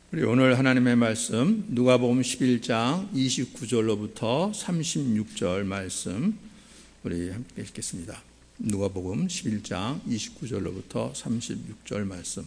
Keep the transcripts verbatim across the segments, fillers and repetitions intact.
우리 오늘 하나님의 말씀 누가복음 십일 장 이십구 절로부터 삼십육 절 말씀 우리 함께 읽겠습니다. 누가복음 십일 장 이십구 절로부터 삼십육 절 말씀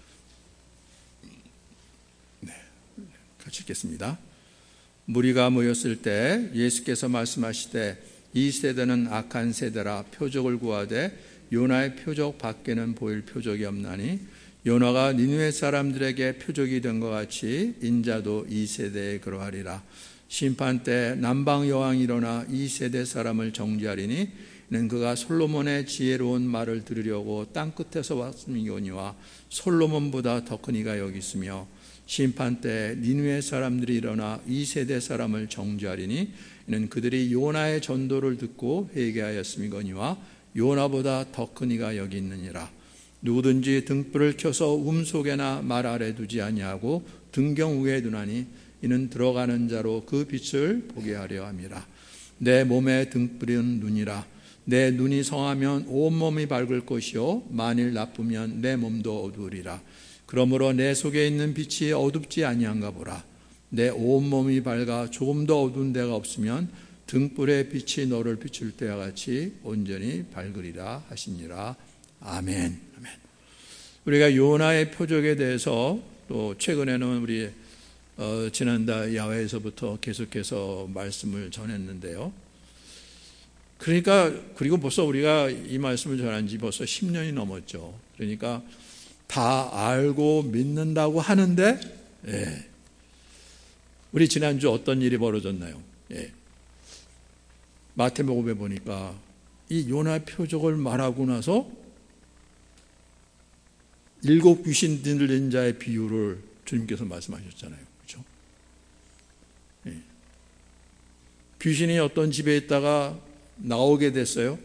네, 같이 읽겠습니다. 무리가 모였을 때 예수께서 말씀하시되 이 세대는 악한 세대라 표적을 구하되 요나의 표적 밖에는 보일 표적이 없나니 요나가 니느웨 사람들에게 표적이 된 것 같이 인자도 이 세대에 그러하리라. 심판 때 남방 여왕이 일어나 이 세대 사람을 정죄하리니 이는 그가 솔로몬의 지혜로운 말을 들으려고 땅끝에서 왔음이거니와 솔로몬보다 더 큰 이가 여기 있으며 심판 때 니느웨 사람들이 일어나 이 세대 사람을 정죄하리니 이는 그들이 요나의 전도를 듣고 회개하였음이거니와 요나보다 더 큰 이가 여기 있느니라. 누구든지 등불을 켜서 움속에나 말 아래 두지 아니하고 등경 위에 두나니 이는 들어가는 자로 그 빛을 보게 하려 함이라. 내 몸의 등불은 눈이라. 내 눈이 성하면 온몸이 밝을 것이요 만일 나쁘면 내 몸도 어두우리라. 그러므로 내 속에 있는 빛이 어둡지 아니한가 보라. 내 온몸이 밝아 조금 더 어두운 데가 없으면 등불의 빛이 너를 비출 때와 같이 온전히 밝으리라 하시니라. 아멘. 아멘. 우리가 요나의 표적에 대해서 또 최근에는 우리 어, 지난달 야외에서부터 계속해서 말씀을 전했는데요. 그러니까 그리고 벌써 우리가 이 말씀을 전한 지 벌써 십 년이 넘었죠. 그러니까 다 알고 믿는다고 하는데 예. 우리 지난주 어떤 일이 벌어졌나요? 예. 마태복음에 보니까 이 요나 표적을 말하고 나서 일곱 귀신 들린 자의 비유를 주님께서 말씀하셨잖아요. 그렇죠? 예. 귀신이 어떤 집에 있다가 나오게 됐어요.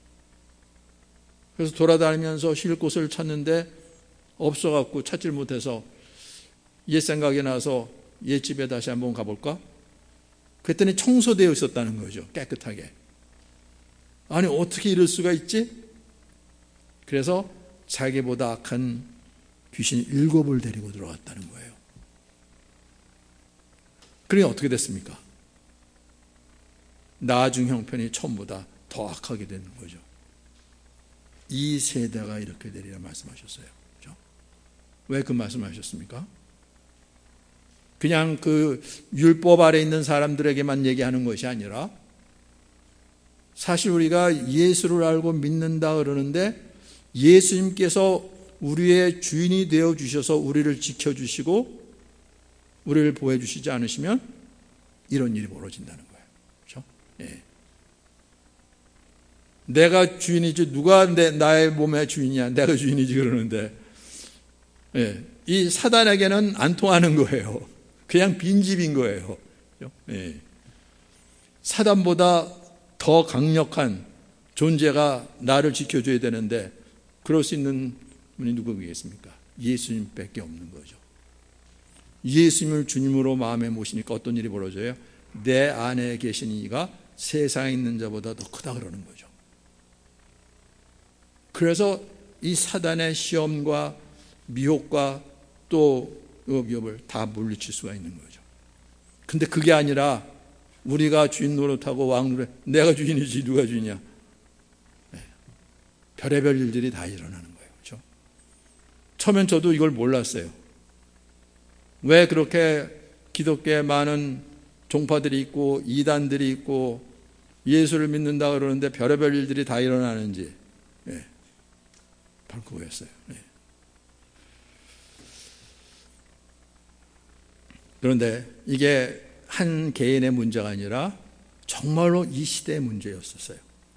그래서 돌아다니면서 쉴 곳을 찾는데 없어갖고 찾질 못해서 옛 생각이 나서 옛 집에 다시 한번 가볼까? 그랬더니 청소되어 있었다는 거죠. 깨끗하게. 아니 어떻게 이럴 수가 있지? 그래서 자기보다 악한 귀신 일곱을 데리고 들어갔다는 거예요. 그러니 어떻게 됐습니까? 나중 형편이 처음보다 더 악하게 되는 거죠. 이 세대가 이렇게 되리라 말씀하셨어요. 그렇죠? 왜 그 말씀하셨습니까? 그냥 그 율법 아래 있는 사람들에게만 얘기하는 것이 아니라 사실 우리가 예수를 알고 믿는다 그러는데 예수님께서 우리의 주인이 되어 주셔서 우리를 지켜주시고 우리를 보호해주시지 않으시면 이런 일이 벌어진다는 거예요. 그렇죠? 예. 내가 주인이지 누가 내, 나의 몸의 주인이야. 내가 주인이지 그러는데 예. 이 사단에게는 안 통하는 거예요. 그냥 빈집인 거예요. 그렇죠? 예. 사단보다 더 강력한 존재가 나를 지켜줘야 되는데 그럴 수 있는 분이 누구겠습니까? 예수님밖에 없는 거죠. 예수님을 주님으로 마음에 모시니까 어떤 일이 벌어져요? 내 안에 계신 이가 세상에 있는 자보다 더 크다 그러는 거죠. 그래서 이 사단의 시험과 미혹과 또 위협을 다 물리칠 수가 있는 거죠. 근데 그게 아니라 우리가 주인 노릇하고 왕 노릇, 내가 주인이지 누가 주인이야. 네. 별의별 일들이 다 일어나는 거예요. 그렇죠? 처음엔 저도 이걸 몰랐어요. 왜 그렇게 기독교에 많은 종파들이 있고 이단들이 있고 예수를 믿는다 그러는데 별의별 일들이 다 일어나는지 네. 바로 그거였어요. 네. 그런데 이게 한 개인의 문제가 아니라 정말로 이 시대의 문제였었어요.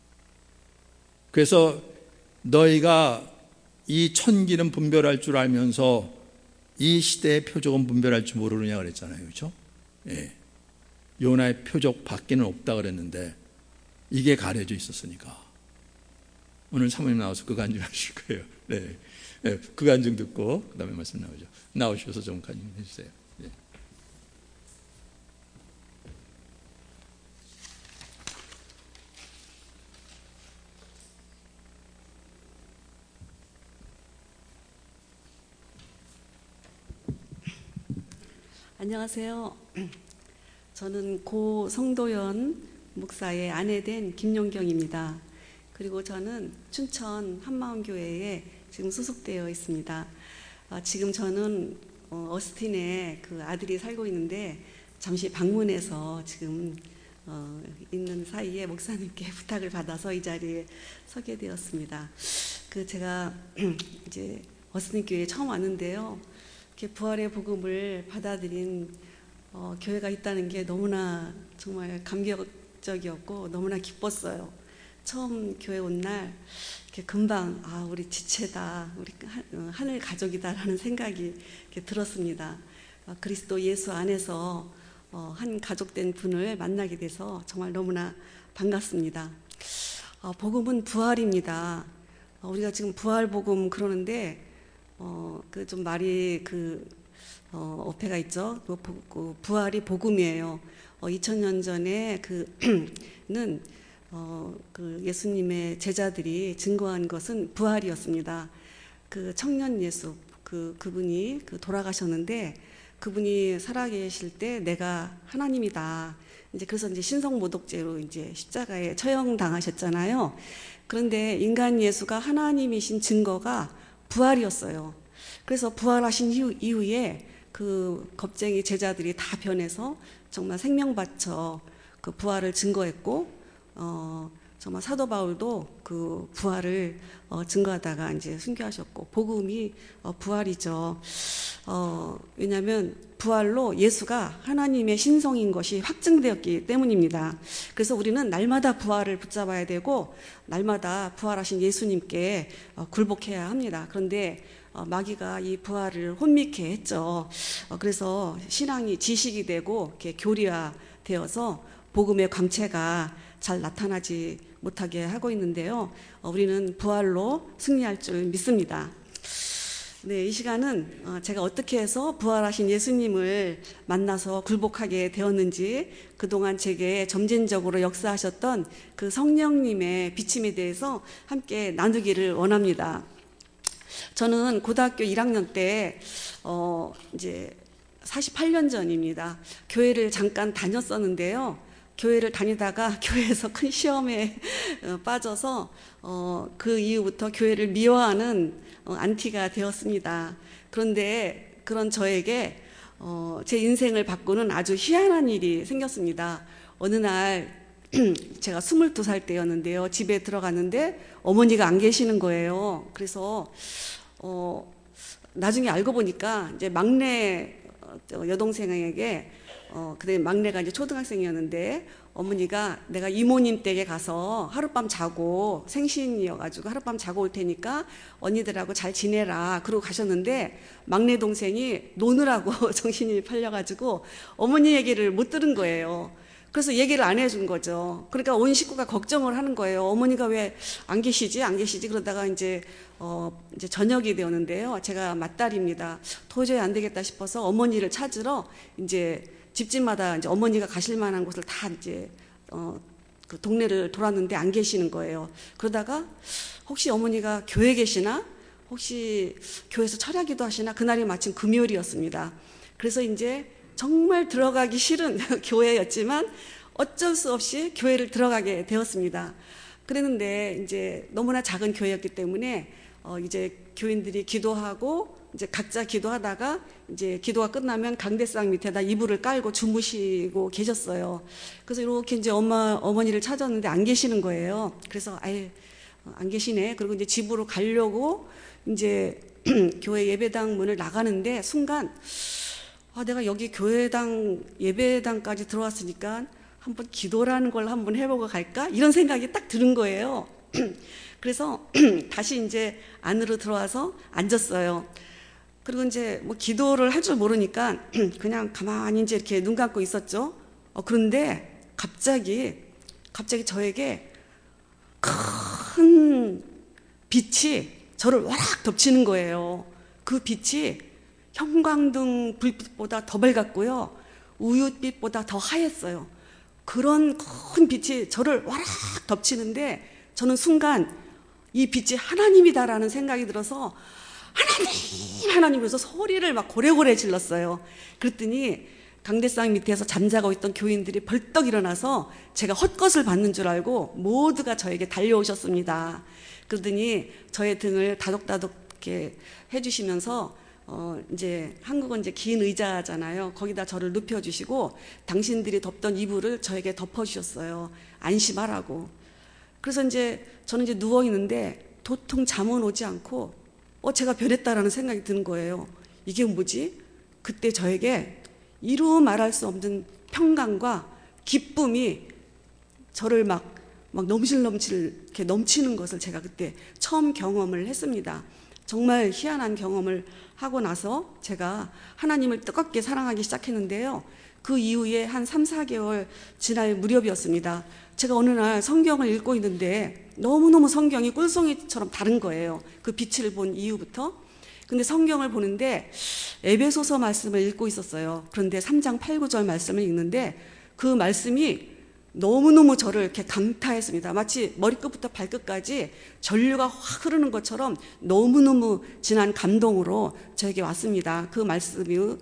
그래서 너희가 이 천기는 분별할 줄 알면서 이 시대의 표적은 분별할 줄 모르느냐 그랬잖아요. 그렇죠? 예. 요나의 표적 밖에는 없다 그랬는데 이게 가려져 있었으니까 오늘 사모님 나와서 그 간증 하실 거예요. 네. 네. 그 간증 듣고 그 다음에 말씀 나오죠. 나오셔서 좀 간증해 주세요. 네. 안녕하세요. 저는 고 성도연 목사의 아내 된 김용경입니다. 그리고 저는 춘천 한마음교회에 지금 소속되어 있습니다. 아, 지금 저는 어, 어스틴에 그 아들이 살고 있는데 잠시 방문해서 지금 어, 있는 사이에 목사님께 부탁을 받아서 이 자리에 서게 되었습니다. 그 제가 이제 어스틴 교회에 처음 왔는데요. 이렇게 부활의 복음을 받아들인 어, 교회가 있다는 게 너무나 정말 감격적이었고 너무나 기뻤어요. 처음 교회 온 날 이렇게 금방 아 우리 지체다, 우리 하늘 가족이다라는 생각이 이렇게 들었습니다. 어, 그리스도 예수 안에서 어, 한 가족된 분을 만나게 돼서 정말 너무나 반갑습니다. 어, 복음은 부활입니다. 어, 우리가 지금 부활 복음 그러는데 어, 그 좀 말이 그 어, 어폐가 있죠. 그, 그 부활이 복음이에요. 어, 이천 년 전에 그는 어, 그 예수님의 제자들이 증거한 것은 부활이었습니다. 그 청년 예수 그 그분이 그 돌아가셨는데 그분이 살아계실 때 내가 하나님이다. 이제 그래서 이제 신성모독죄로 이제 십자가에 처형당하셨잖아요. 그런데 인간 예수가 하나님이신 증거가 부활이었어요. 그래서 부활하신 이후, 이후에 그 겁쟁이 제자들이 다 변해서 정말 생명 바쳐 그 부활을 증거했고, 어, 정말 사도 바울도 그 부활을 어, 증거하다가 이제 순교하셨고, 복음이 어, 부활이죠. 어, 왜냐하면 부활로 예수가 하나님의 신성인 것이 확증되었기 때문입니다. 그래서 우리는 날마다 부활을 붙잡아야 되고 날마다 부활하신 예수님께 어, 굴복해야 합니다. 그런데 어, 마귀가 이 부활을 혼미케 했죠. 어, 그래서 신앙이 지식이 되고 이렇게 교리화되어서 복음의 광채가 잘 나타나지 못하게 하고 있는데요. 어, 우리는 부활로 승리할 줄 믿습니다. 네, 이 시간은 어, 제가 어떻게 해서 부활하신 예수님을 만나서 굴복하게 되었는지, 그동안 제게 점진적으로 역사하셨던 그 성령님의 비침에 대해서 함께 나누기를 원합니다. 저는 고등학교 일 학년 때 어, 이제 사십팔 년 전입니다. 교회를 잠깐 다녔었는데요. 교회를 다니다가 교회에서 큰 시험에 빠져서 어, 그 이후부터 교회를 미워하는 어, 안티가 되었습니다. 그런데 그런 저에게 어, 제 인생을 바꾸는 아주 희한한 일이 생겼습니다. 어느 날 제가 스물두 살 때였는데요. 집에 들어갔는데 어머니가 안 계시는 거예요. 그래서 어, 나중에 알고 보니까 이제 막내 여동생에게 어, 그때 막내가 이제 초등학생이었는데 어머니가 내가 이모님 댁에 가서 하룻밤 자고, 생신이어가지고 하룻밤 자고 올 테니까 언니들하고 잘 지내라 그러고 가셨는데, 막내 동생이 노느라고 정신이 팔려가지고 어머니 얘기를 못 들은 거예요. 그래서 얘기를 안 해준 거죠. 그러니까 온 식구가 걱정을 하는 거예요. 어머니가 왜 안 계시지 안 계시지 그러다가 이제 어 이제 저녁이 되었는데요. 제가 맏딸입니다. 도저히 안 되겠다 싶어서 어머니를 찾으러 이제 집집마다 이제 어머니가 가실 만한 곳을 다 이제 어 그 동네를 돌았는데 안 계시는 거예요. 그러다가 혹시 어머니가 교회 계시나? 혹시 교회에서 철야기도 하시나? 그날이 마침 금요일이었습니다. 그래서 이제 정말 들어가기 싫은 교회였지만 어쩔 수 없이 교회를 들어가게 되었습니다. 그랬는데 이제 너무나 작은 교회였기 때문에 어 이제 교인들이 기도하고 이제 각자 기도하다가 이제 기도가 끝나면 강대상 밑에다 이불을 깔고 주무시고 계셨어요. 그래서 이렇게 이제 엄마 어머니를 찾았는데 안 계시는 거예요. 그래서 아예 안 계시네. 그리고 이제 집으로 가려고 이제 교회 예배당 문을 나가는데 순간 아, 내가 여기 교회당 예배당까지 들어왔으니까 한번 기도라는 걸 한번 해보고 갈까? 이런 생각이 딱 드는 거예요. 그래서 다시 이제 안으로 들어와서 앉았어요. 그리고 이제 뭐 기도를 할 줄 모르니까 그냥 가만히 이제 이렇게 눈 감고 있었죠. 어, 그런데 갑자기, 갑자기 저에게 큰 빛이 저를 와락 덮치는 거예요. 그 빛이 형광등 불빛보다 더 밝았고요. 우윳빛보다 더 하였어요. 그런 큰 빛이 저를 와락 덮치는데 저는 순간 이 빛이 하나님이다라는 생각이 들어서 하나님, 하나님 그래서 소리를 막 고래고래 질렀어요. 그랬더니 강대상 밑에서 잠자고 있던 교인들이 벌떡 일어나서 제가 헛것을 받는 줄 알고 모두가 저에게 달려오셨습니다. 그러더니 저의 등을 다독다독 이렇게 해주시면서 어 이제 한국은 이제 긴 의자잖아요. 거기다 저를 눕혀주시고 당신들이 덮던 이불을 저에게 덮어주셨어요. 안심하라고. 그래서 이제 저는 이제 누워 있는데 도통 잠은 오지 않고 어 제가 변했다라는 생각이 드는 거예요. 이게 뭐지? 그때 저에게 이루 말할 수 없는 평강과 기쁨이 저를 막, 막 넘실넘실 이렇게 넘치는 것을 제가 그때 처음 경험을 했습니다. 정말 희한한 경험을 하고 나서 제가 하나님을 뜨겁게 사랑하기 시작했는데요. 그 이후에 한 삼, 사 개월 지날 무렵이었습니다. 제가 어느 날 성경을 읽고 있는데 너무너무 성경이 꿀송이처럼 다른 거예요. 그 빛을 본 이후부터. 근데 성경을 보는데 에베소서 말씀을 읽고 있었어요. 그런데 삼 장 팔, 구 절 말씀을 읽는데 그 말씀이 너무너무 저를 이렇게 강타했습니다. 마치 머리끝부터 발끝까지 전류가 확 흐르는 것처럼 너무너무 진한 감동으로 저에게 왔습니다. 그 말씀은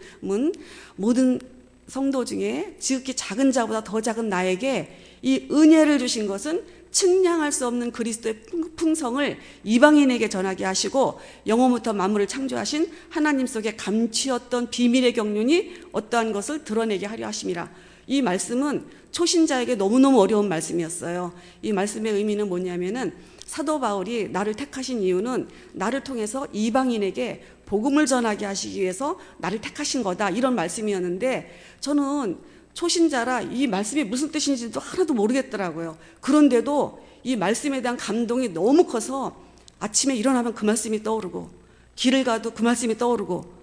모든 성도 중에 지극히 작은 자보다 더 작은 나에게 이 은혜를 주신 것은 측량할 수 없는 그리스도의 풍성을 이방인에게 전하게 하시고 영원부터 만물을 창조하신 하나님 속에 감추었던 비밀의 경륜이 어떠한 것을 드러내게 하려 하심이라. 이 말씀은 초신자에게 너무너무 어려운 말씀이었어요. 이 말씀의 의미는 뭐냐면은 사도 바울이 나를 택하신 이유는 나를 통해서 이방인에게 복음을 전하게 하시기 위해서 나를 택하신 거다, 이런 말씀이었는데 저는 초신자라 이 말씀이 무슨 뜻인지도 하나도 모르겠더라고요. 그런데도 이 말씀에 대한 감동이 너무 커서 아침에 일어나면 그 말씀이 떠오르고 길을 가도 그 말씀이 떠오르고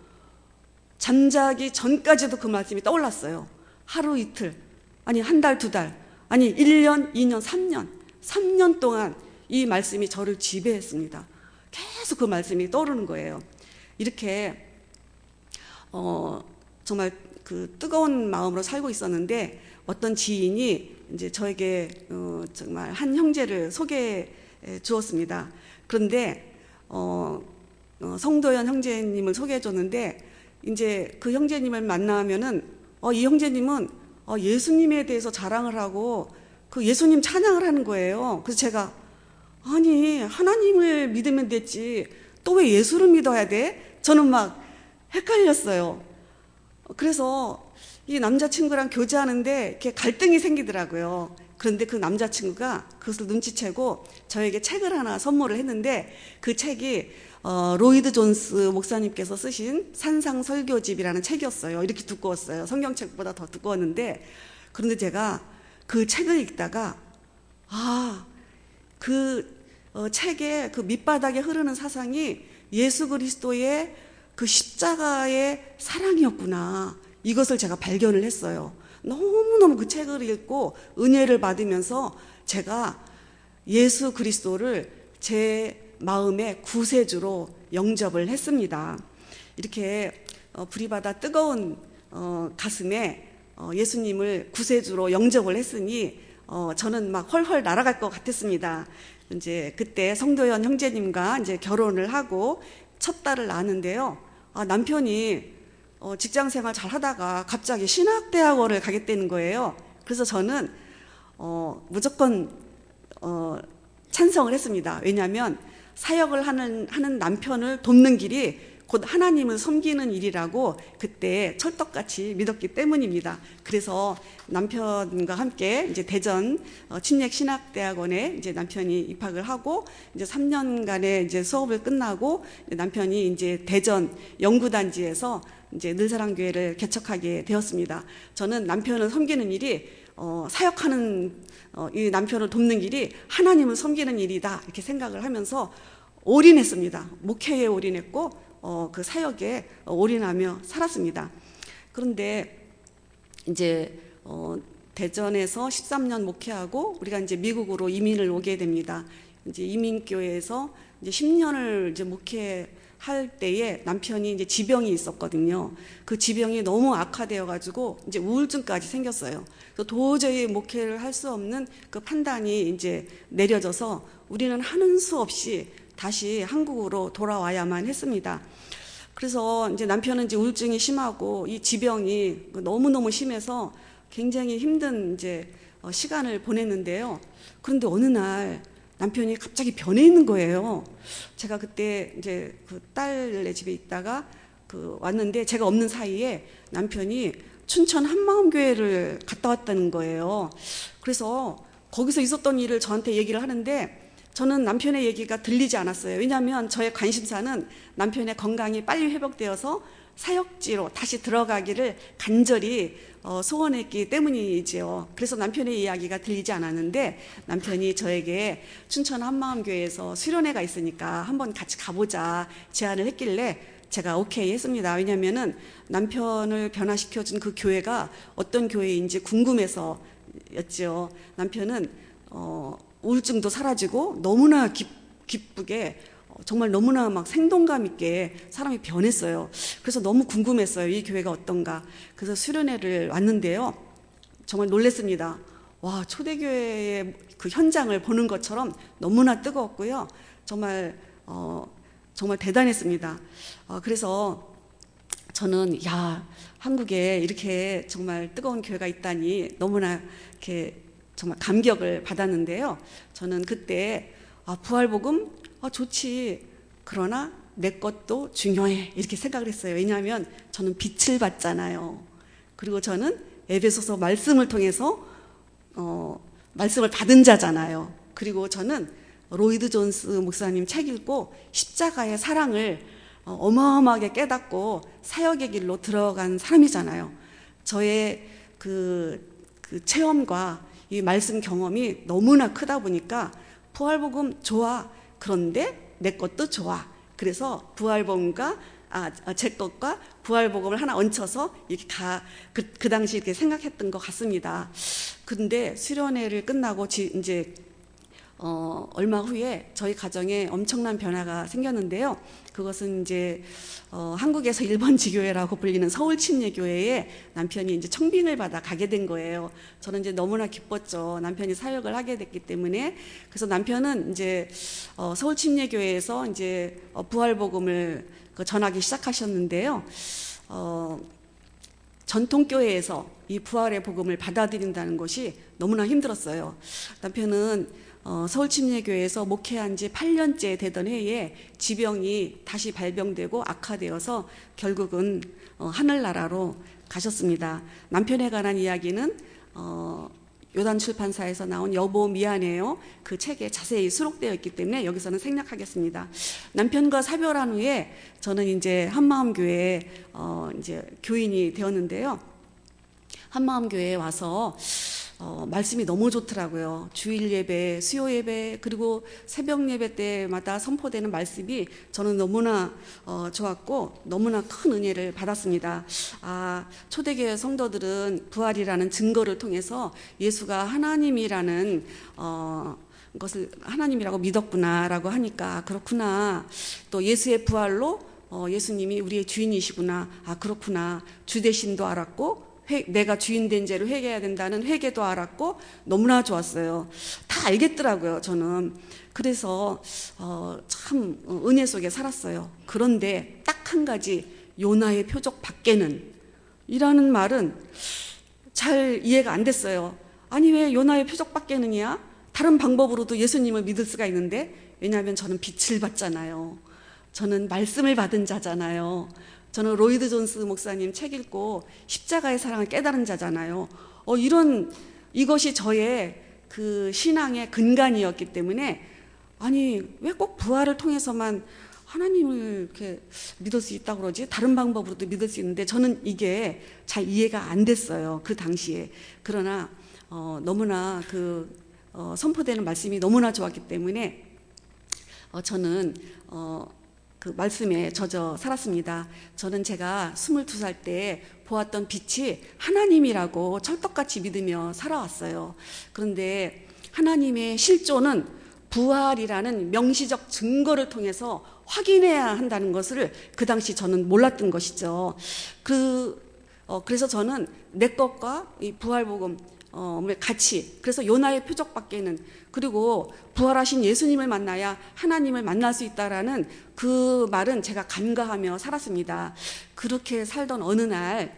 잠자기 전까지도 그 말씀이 떠올랐어요. 하루 이틀, 아니 한 달, 두 달, 아니 일 년, 이 년, 삼 년, 삼 년 동안 이 말씀이 저를 지배했습니다. 계속 그 말씀이 떠오르는 거예요. 이렇게 어, 정말 그 뜨거운 마음으로 살고 있었는데 어떤 지인이 이제 저에게 어, 정말 한 형제를 소개해 주었습니다. 그런데 어, 어, 성도연 형제님을 소개해 줬는데 이제 그 형제님을 만나면은 어, 이 형제님은 어, 예수님에 대해서 자랑을 하고 그 예수님 찬양을 하는 거예요. 그래서 제가 아니 하나님을 믿으면 됐지 또 왜 예수를 믿어야 돼? 저는 막 헷갈렸어요. 그래서 이 남자친구랑 교제하는데 이렇게 갈등이 생기더라고요. 그런데 그 남자친구가 그것을 눈치채고 저에게 책을 하나 선물을 했는데 그 책이 어, 로이드 존스 목사님께서 쓰신 산상설교집이라는 책이었어요. 이렇게 두꺼웠어요. 성경책보다 더 두꺼웠는데 그런데 제가 그 책을 읽다가 아, 그 어, 책의 그 밑바닥에 흐르는 사상이 예수 그리스도의 그 십자가의 사랑이었구나. 이것을 제가 발견을 했어요. 너무너무 그 책을 읽고 은혜를 받으면서 제가 예수 그리스도를 제 마음의 구세주로 영접을 했습니다. 이렇게 어, 불이 받아 뜨거운 어, 가슴에 어, 예수님을 구세주로 영접을 했으니 어, 저는 막 헐헐 날아갈 것 같았습니다. 이제 그때 성도연 형제님과 이제 결혼을 하고 첫 딸을 낳았는데요. 아, 남편이 어, 직장 생활 잘 하다가 갑자기 신학대학원을 가겠다는 거예요. 그래서 저는 어, 무조건 어, 찬성을 했습니다. 왜냐하면 사역을 하는, 하는 남편을 돕는 길이 곧 하나님을 섬기는 일이라고 그때 철떡같이 믿었기 때문입니다. 그래서 남편과 함께 이제 대전 침례신학대학원에 이제 남편이 입학을 하고 이제 삼 년간의 이제 수업을 끝나고 남편이 이제 대전 영구단지에서 이제 늘사랑교회를 개척하게 되었습니다. 저는 남편을 섬기는 일이 어, 사역하는 어, 이 남편을 돕는 일이 하나님을 섬기는 일이다 이렇게 생각을 하면서 올인했습니다. 목회에 올인했고 어, 그 사역에 올인하며 살았습니다. 그런데 이제 어, 대전에서 십삼 년 목회하고 우리가 이제 미국으로 이민을 오게 됩니다. 이제 이민교회에서 이제 십 년을 이제 목회할 때에 남편이 이제 지병이 있었거든요. 그 지병이 너무 악화되어가지고 이제 우울증까지 생겼어요. 그래서 도저히 목회를 할 수 없는 그 판단이 이제 내려져서 우리는 하는 수 없이 다시 한국으로 돌아와야만 했습니다. 그래서 이제 남편은 이제 우울증이 심하고 이 지병이 너무너무 심해서 굉장히 힘든 이제 시간을 보냈는데요. 그런데 어느 날 남편이 갑자기 변해 있는 거예요. 제가 그때 이제 그 딸네 집에 있다가 그 왔는데 제가 없는 사이에 남편이 춘천 한마음교회를 갔다 왔다는 거예요. 그래서 거기서 있었던 일을 저한테 얘기를 하는데 저는 남편의 얘기가 들리지 않았어요. 왜냐하면 저의 관심사는 남편의 건강이 빨리 회복되어서 사역지로 다시 들어가기를 간절히 소원했기 때문이지요. 그래서 남편의 이야기가 들리지 않았는데 남편이 저에게 춘천 한마음교회에서 수련회가 있으니까 한번 같이 가보자 제안을 했길래 제가 오케이 했습니다. 왜냐하면은 남편을 변화시켜준 그 교회가 어떤 교회인지 궁금해서였죠. 남편은 어, 우울증도 사라지고 너무나 기, 기쁘게 정말 너무나 막 생동감 있게 사람이 변했어요. 그래서 너무 궁금했어요. 이 교회가 어떤가. 그래서 수련회를 왔는데요. 정말 놀랐습니다. 와, 초대교회의 그 현장을 보는 것처럼 너무나 뜨거웠고요. 정말 어, 정말 대단했습니다. 어, 그래서 저는 야, 한국에 이렇게 정말 뜨거운 교회가 있다니 너무나 이렇게 정말 감격을 받았는데요. 저는 그때 아, 부활복음 아, 좋지. 그러나 내 것도 중요해. 이렇게 생각을 했어요. 왜냐하면 저는 빛을 받잖아요. 그리고 저는 에베소서 말씀을 통해서 어, 말씀을 받은 자잖아요. 그리고 저는 로이드 존스 목사님 책 읽고 십자가의 사랑을 어마어마하게 깨닫고 사역의 길로 들어간 사람이잖아요. 저의 그, 그 체험과 이 말씀 경험이 너무나 크다 보니까 부활복음 좋아. 그런데 내 것도 좋아. 그래서 부활복음과 아, 제 것과 부활복음을 하나 얹혀서 이렇게 가, 그, 그 당시 이렇게 생각했던 것 같습니다. 근데 수련회를 끝나고 지, 이제 어, 얼마 후에 저희 가정에 엄청난 변화가 생겼는데요. 그것은 이제 어, 한국에서 일본 지교회라고 불리는 서울침례교회에 남편이 이제 청빙을 받아 가게 된 거예요. 저는 이제 너무나 기뻤죠. 남편이 사역을 하게 됐기 때문에. 그래서 남편은 이제 어, 서울침례교회에서 이제 어, 부활복음을 그 전하기 시작하셨는데요. 어, 전통교회에서 이 부활의 복음을 받아들인다는 것이 너무나 힘들었어요. 남편은 어, 서울침례교회에서 목회한 지 팔 년째 되던 해에 지병이 다시 발병되고 악화되어서 결국은 어, 하늘나라로 가셨습니다. 남편에 관한 이야기는 어, 요단 출판사에서 나온 여보 미안해요. 그 책에 자세히 수록되어 있기 때문에 여기서는 생략하겠습니다. 남편과 사별한 후에 저는 이제 한마음교회에 어, 이제 교인이 되었는데요. 한마음교회에 와서 어, 말씀이 너무 좋더라고요. 주일 예배, 수요 예배, 그리고 새벽 예배 때마다 선포되는 말씀이 저는 너무나 어, 좋았고 너무나 큰 은혜를 받았습니다. 아, 초대교회 성도들은 부활이라는 증거를 통해서 예수가 하나님이라는 어, 것을 하나님이라고 믿었구나라고 하니까 그렇구나. 또 예수의 부활로 어, 예수님이 우리의 주인이시구나. 아, 그렇구나. 주 되심도 알았고 회, 내가 주인 된 죄로 회개해야 된다는 회개도 알았고 너무나 좋았어요. 다 알겠더라고요, 저는. 그래서 어, 참 은혜 속에 살았어요. 그런데 딱 한 가지 요나의 표적 밖에는 이라는 말은 잘 이해가 안 됐어요. 아니 왜 요나의 표적 밖에는이야? 다른 방법으로도 예수님을 믿을 수가 있는데 왜냐하면 저는 빛을 받잖아요. 저는 말씀을 받은 자잖아요. 저는 로이드 존스 목사님 책 읽고 십자가의 사랑을 깨달은 자잖아요. 어, 이런, 이것이 저의 그 신앙의 근간이었기 때문에, 아니, 왜 꼭 부활을 통해서만 하나님을 이렇게 믿을 수 있다고 그러지? 다른 방법으로도 믿을 수 있는데, 저는 이게 잘 이해가 안 됐어요. 그 당시에. 그러나, 어, 너무나 그, 어, 선포되는 말씀이 너무나 좋았기 때문에, 어, 저는, 어, 그 말씀에 젖어 살았습니다. 저는 제가 스물두 살 때 보았던 빛이 하나님이라고 찰떡같이 믿으며 살아왔어요. 그런데 하나님의 실존은 부활이라는 명시적 증거를 통해서 확인해야 한다는 것을 그 당시 저는 몰랐던 것이죠. 그, 어, 그래서 저는 내 것과 이 부활복음, 어, 같이, 그래서 요나의 표적밖에는, 그리고 부활하신 예수님을 만나야 하나님을 만날 수 있다라는 그 말은 제가 간과하며 살았습니다. 그렇게 살던 어느 날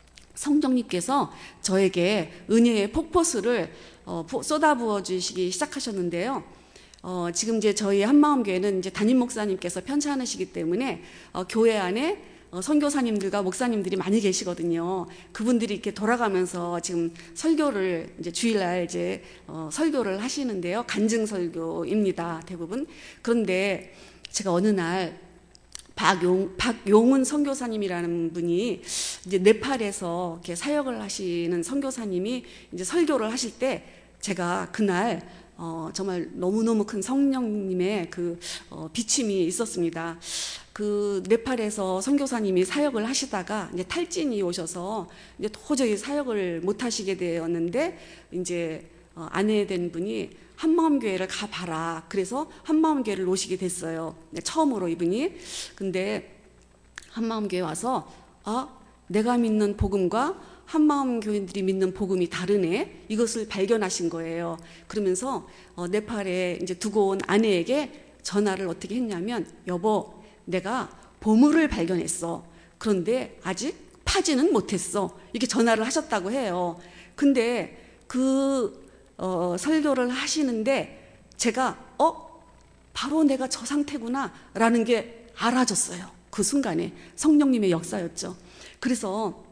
성령님께서 저에게 은혜의 폭포수를 어, 쏟아부어 주시기 시작하셨는데요. 어, 지금 이제 저희 한마음교회는 이제 담임 목사님께서 편찬하시기 때문에 어, 교회 안에 어, 선교사님들과 목사님들이 많이 계시거든요. 그분들이 이렇게 돌아가면서 지금 설교를 이제 주일날 이제 어, 설교를 하시는데요. 간증 설교입니다, 대부분. 그런데 제가 어느 날 박용 박용훈 선교사님이라는 분이 이제 네팔에서 이렇게 사역을 하시는 선교사님이 이제 설교를 하실 때 제가 그날 어, 정말 너무너무 큰 성령님의 그 어, 비침이 있었습니다. 그 네팔에서 선교사님이 사역을 하시다가 이제 탈진이 오셔서 이제 도저히 사역을 못 하시게 되었는데 이제 어, 아내 된 분이 한마음교회를 가봐라. 그래서 한마음교회를 오시게 됐어요. 처음으로 이분이. 근데 한마음교회 와서 아, 내가 믿는 복음과 한마음교인들이 믿는 복음이 다르네. 이것을 발견하신 거예요. 그러면서 어, 네팔에 이제 두고 온 아내에게 전화를 어떻게 했냐면, 여보, 내가 보물을 발견했어. 그런데 아직 파지는 못했어. 이렇게 전화를 하셨다고 해요. 근데 그 어, 설교를 하시는데 제가 어? 바로 내가 저 상태구나 라는 게 알아졌어요. 그 순간에 성령님의 역사였죠. 그래서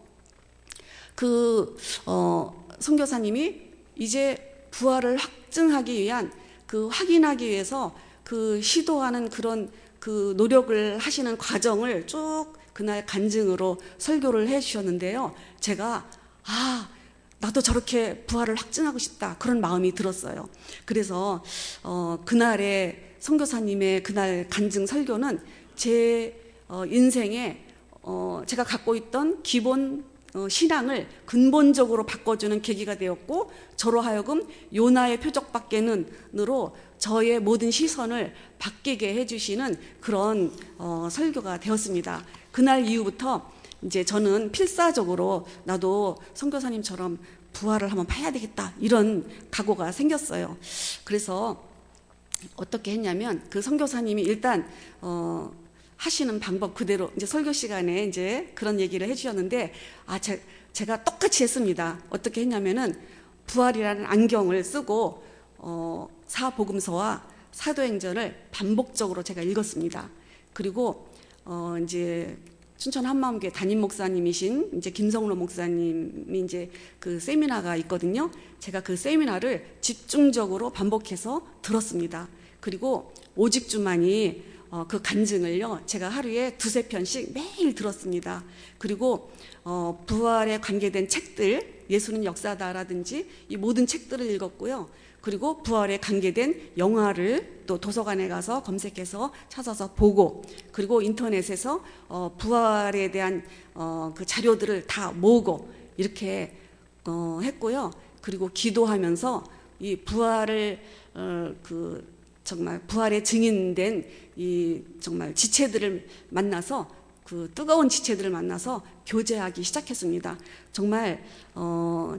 그 어, 선교사님이 이제 부활을 확증하기 위한 그 확인하기 위해서 그 시도하는 그런 그 노력을 하시는 과정을 쭉 그날 간증으로 설교를 해 주셨는데요. 제가 아, 나도 저렇게 부활을 확증하고 싶다, 그런 마음이 들었어요. 그래서 어, 그날의 선교사님의 그날 간증 설교는 제 어, 인생에 어, 제가 갖고 있던 기본 어, 신앙을 근본적으로 바꿔주는 계기가 되었고, 저로 하여금 요나의 표적밖에는으로 저의 모든 시선을 바뀌게 해주시는 그런 어, 설교가 되었습니다. 그날 이후부터 이제 저는 필사적으로 나도 선교사님처럼 부활을 한번 봐야 되겠다, 이런 각오가 생겼어요. 그래서 어떻게 했냐면 그 선교사님이 일단 어, 하시는 방법 그대로 이제 설교 시간에 이제 그런 얘기를 해주셨는데, 아, 제, 제가 똑같이 했습니다. 어떻게 했냐면은 부활이라는 안경을 쓰고 어, 사복음서와 사도행전을 반복적으로 제가 읽었습니다. 그리고 어, 이제 춘천 한마음교회 담임 목사님이신 이제 김성로 목사님이 이제 그 세미나가 있거든요. 제가 그 세미나를 집중적으로 반복해서 들었습니다. 그리고 오직주만이 어, 그 간증을요, 제가 하루에 두세 편씩 매일 들었습니다. 그리고 어, 부활에 관계된 책들, 예수는 역사다라든지 이 모든 책들을 읽었고요. 그리고 부활에 관계된 영화를 또 도서관에 가서 검색해서 찾아서 보고, 그리고 인터넷에서 어, 부활에 대한 어, 그 자료들을 다 모으고 이렇게 어, 했고요. 그리고 기도하면서 이 부활을 어, 그 정말 부활의 증인된 이 정말 지체들을 만나서, 그 뜨거운 지체들을 만나서 교제하기 시작했습니다. 정말 어,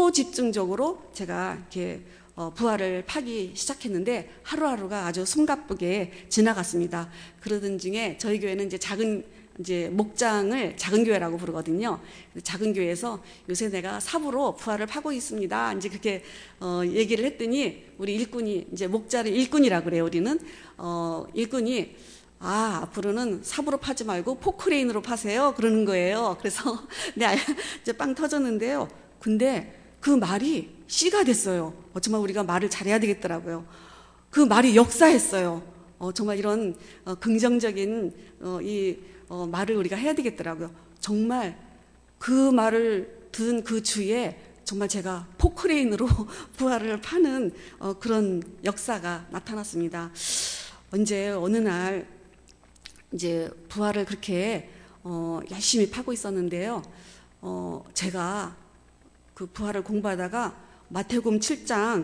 초집중적으로 제가 이렇게 어, 부활을 파기 시작했는데 하루하루가 아주 숨가쁘게 지나갔습니다. 그러던 중에 저희 교회는 이제 작은 이제 목장을 작은 교회라고 부르거든요. 작은 교회에서 요새 내가 삽으로 부활을 파고 있습니다. 이제 그렇게 어, 얘기를 했더니 우리 일꾼이 이제 목자를 일꾼이라 그래요. 우리는 어, 일꾼이 아, 앞으로는 삽으로 파지 말고 포크레인으로 파세요, 그러는 거예요. 그래서 네, 이제 빵 터졌는데요. 근데 그 말이 씨가 됐어요. 어, 정말 우리가 말을 잘해야 되겠더라고요. 그 말이 역사했어요. 어, 정말 이런 어, 긍정적인 어, 이 어, 말을 우리가 해야 되겠더라고요. 정말 그 말을 들은 그 주에 정말 제가 포크레인으로 부활을 파는 어, 그런 역사가 나타났습니다. 언제 어느 날 이제 부활을 그렇게 어, 열심히 파고 있었는데요. 어, 제가 그 부활을 공부하다가 마태복음 칠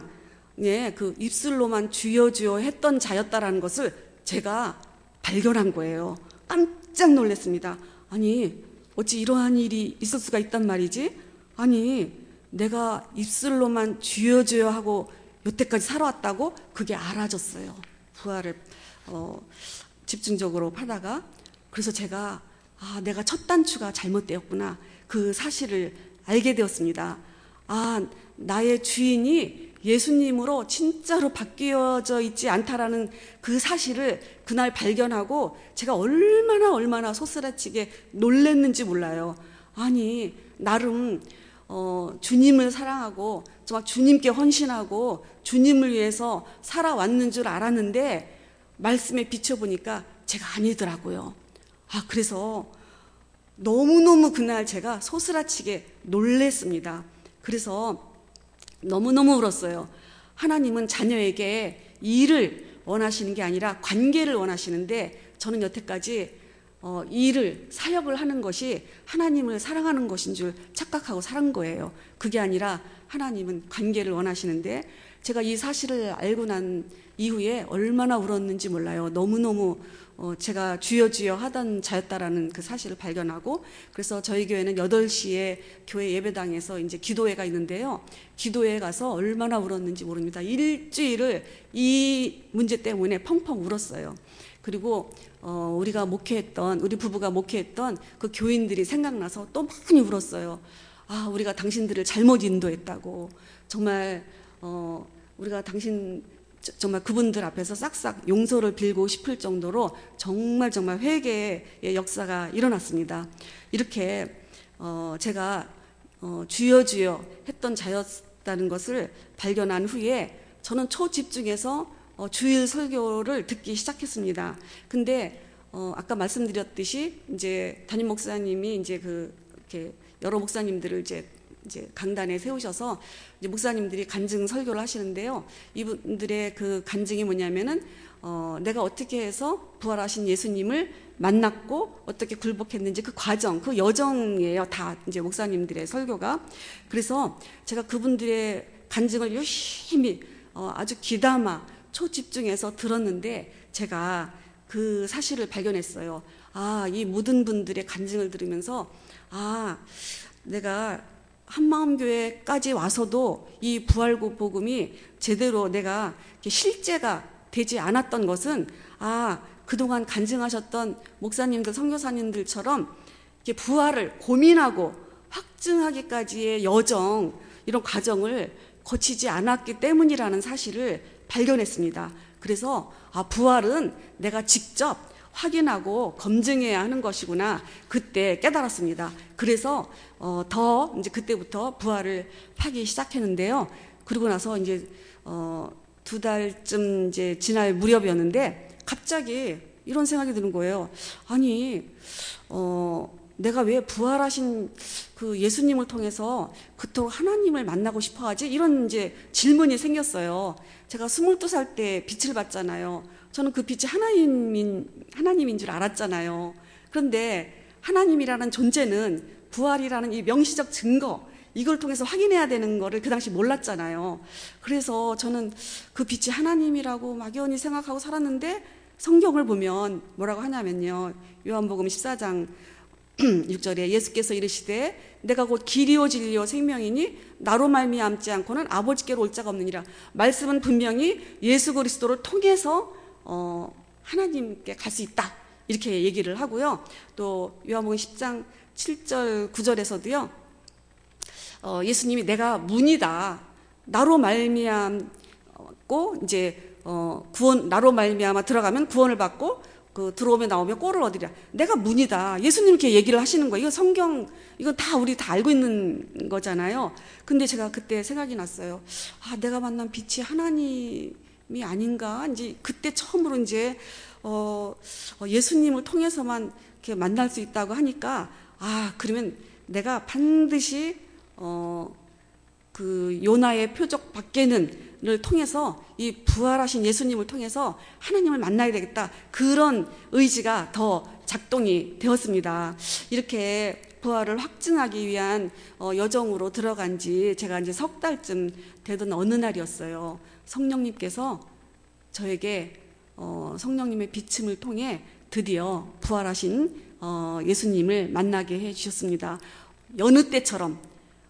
장에 그 입술로만 주여 주여 했던 자였다라는 것을 제가 발견한 거예요. 깜짝 놀랐습니다. 아니, 어찌 이러한 일이 있을 수가 있단 말이지? 아니, 내가 입술로만 주여 주여 하고 여태까지 살아왔다고 그게 알아졌어요. 부활을 어, 집중적으로 하다가. 그래서 제가 아, 내가 첫 단추가 잘못되었구나, 그 사실을 알게 되었습니다. 아, 나의 주인이 예수님으로 진짜로 바뀌어져 있지 않다라는 그 사실을 그날 발견하고 제가 얼마나 얼마나 소스라치게 놀랬는지 몰라요. 아니, 나름 어, 주님을 사랑하고 정말 주님께 헌신하고 주님을 위해서 살아왔는 줄 알았는데 말씀에 비춰보니까 제가 아니더라고요. 아, 그래서 너무너무 그날 제가 소스라치게 놀랬습니다. 그래서 너무너무 울었어요. 하나님은 자녀에게 일을 원하시는 게 아니라 관계를 원하시는데 저는 여태까지 어, 일을, 사역을 하는 것이 하나님을 사랑하는 것인 줄 착각하고 살은 거예요. 그게 아니라 하나님은 관계를 원하시는데 제가 이 사실을 알고 난 이후에 얼마나 울었는지 몰라요. 너무너무 어, 제가 주여 주여 하던 자였다라는 그 사실을 발견하고, 그래서 저희 교회는 여덟 시에 교회 예배당에서 이제 기도회가 있는데요. 기도회에 가서 얼마나 울었는지 모릅니다. 일주일을 이 문제 때문에 펑펑 울었어요. 그리고 어, 우리가 목회했던, 우리 부부가 목회했던 그 교인들이 생각나서 또 많이 울었어요. 아, 우리가 당신들을 잘못 인도했다고. 정말 어, 우리가 당신 정말 그분들 앞에서 싹싹 용서를 빌고 싶을 정도로 정말 정말 회개의 역사가 일어났습니다. 이렇게 어, 제가 어, 주여 주여 했던 자였다는 것을 발견한 후에 저는 초집중해서 어, 주일 설교를 듣기 시작했습니다. 근데 어, 아까 말씀드렸듯이 이제 담임 목사님이 이제 그 이렇게 여러 목사님들을 이제 이제 강단에 세우셔서 이제 목사님들이 간증 설교를 하시는데요. 이분들의 그 간증이 뭐냐면은 어, 내가 어떻게 해서 부활하신 예수님을 만났고 어떻게 굴복했는지 그 과정, 그 여정이에요. 다 이제 목사님들의 설교가. 그래서 제가 그분들의 간증을 열심히 어, 아주 귀담아 초집중해서 들었는데 제가 그 사실을 발견했어요. 아, 이 모든 분들의 간증을 들으면서 아, 내가 한마음교회까지 와서도 이 부활국 복음이 제대로 내가 실제가 되지 않았던 것은 아, 그동안 간증하셨던 목사님들, 선교사님들처럼 부활을 고민하고 확증하기까지의 여정, 이런 과정을 거치지 않았기 때문이라는 사실을 발견했습니다. 그래서 아, 부활은 내가 직접 확인하고 검증해야 하는 것이구나, 그때 깨달았습니다. 그래서 어, 더 이제 그때부터 부활을 하기 시작했는데요. 그러고 나서 이제 어, 두 달쯤 이제 지날 무렵이었는데 갑자기 이런 생각이 드는 거예요. 아니, 어, 내가 왜 부활하신 그 예수님을 통해서 그토록 하나님을 만나고 싶어 하지? 이런 이제 질문이 생겼어요. 제가 스물두 살 때 빛을 봤잖아요. 저는 그 빛이 하나님인, 하나님인 줄 알았잖아요. 그런데 하나님이라는 존재는 부활이라는 이 명시적 증거, 이걸 통해서 확인해야 되는 거를 그 당시 몰랐잖아요. 그래서 저는 그 빛이 하나님이라고 막연히 생각하고 살았는데 성경을 보면 뭐라고 하냐면요. 요한복음 십사 장 육 절에 예수께서 이르시되 내가 곧 길이요 진리요 생명이니 나로 말미암지 않고는 아버지께로 올 자가 없느니라. 말씀은 분명히 예수 그리스도를 통해서 어, 하나님께 갈 수 있다, 이렇게 얘기를 하고요. 또 요한복음 십 장 칠 절 구 절에서도요. 어, 예수님이 내가 문이다. 나로 말미암고 이제 어, 구원, 나로 말미암아 들어가면 구원을 받고 그 들어오면 나오면 꼴을 얻으리라. 내가 문이다. 예수님 이렇게 얘기를 하시는 거예요. 이거 성경, 이건 다 우리 다 알고 있는 거잖아요. 근데 제가 그때 생각이 났어요. 아, 내가 만난 빛이 하나님이 아닌가? 이제 그때 처음으로 이제 어, 예수님을 통해서만 이렇게 만날 수 있다고 하니까 아, 그러면 내가 반드시 어, 그 요나의 표적 밖에는 를 통해서 이 부활하신 예수님을 통해서 하나님을 만나야 되겠다, 그런 의지가 더 작동이 되었습니다. 이렇게 부활을 확증하기 위한 어, 여정으로 들어간 지 제가 이제 석 달쯤 되던 어느 날이었어요. 성령님께서 저에게 어, 성령님의 비침을 통해 드디어 부활하신 어, 예수님을 만나게 해 주셨습니다. 여느 때처럼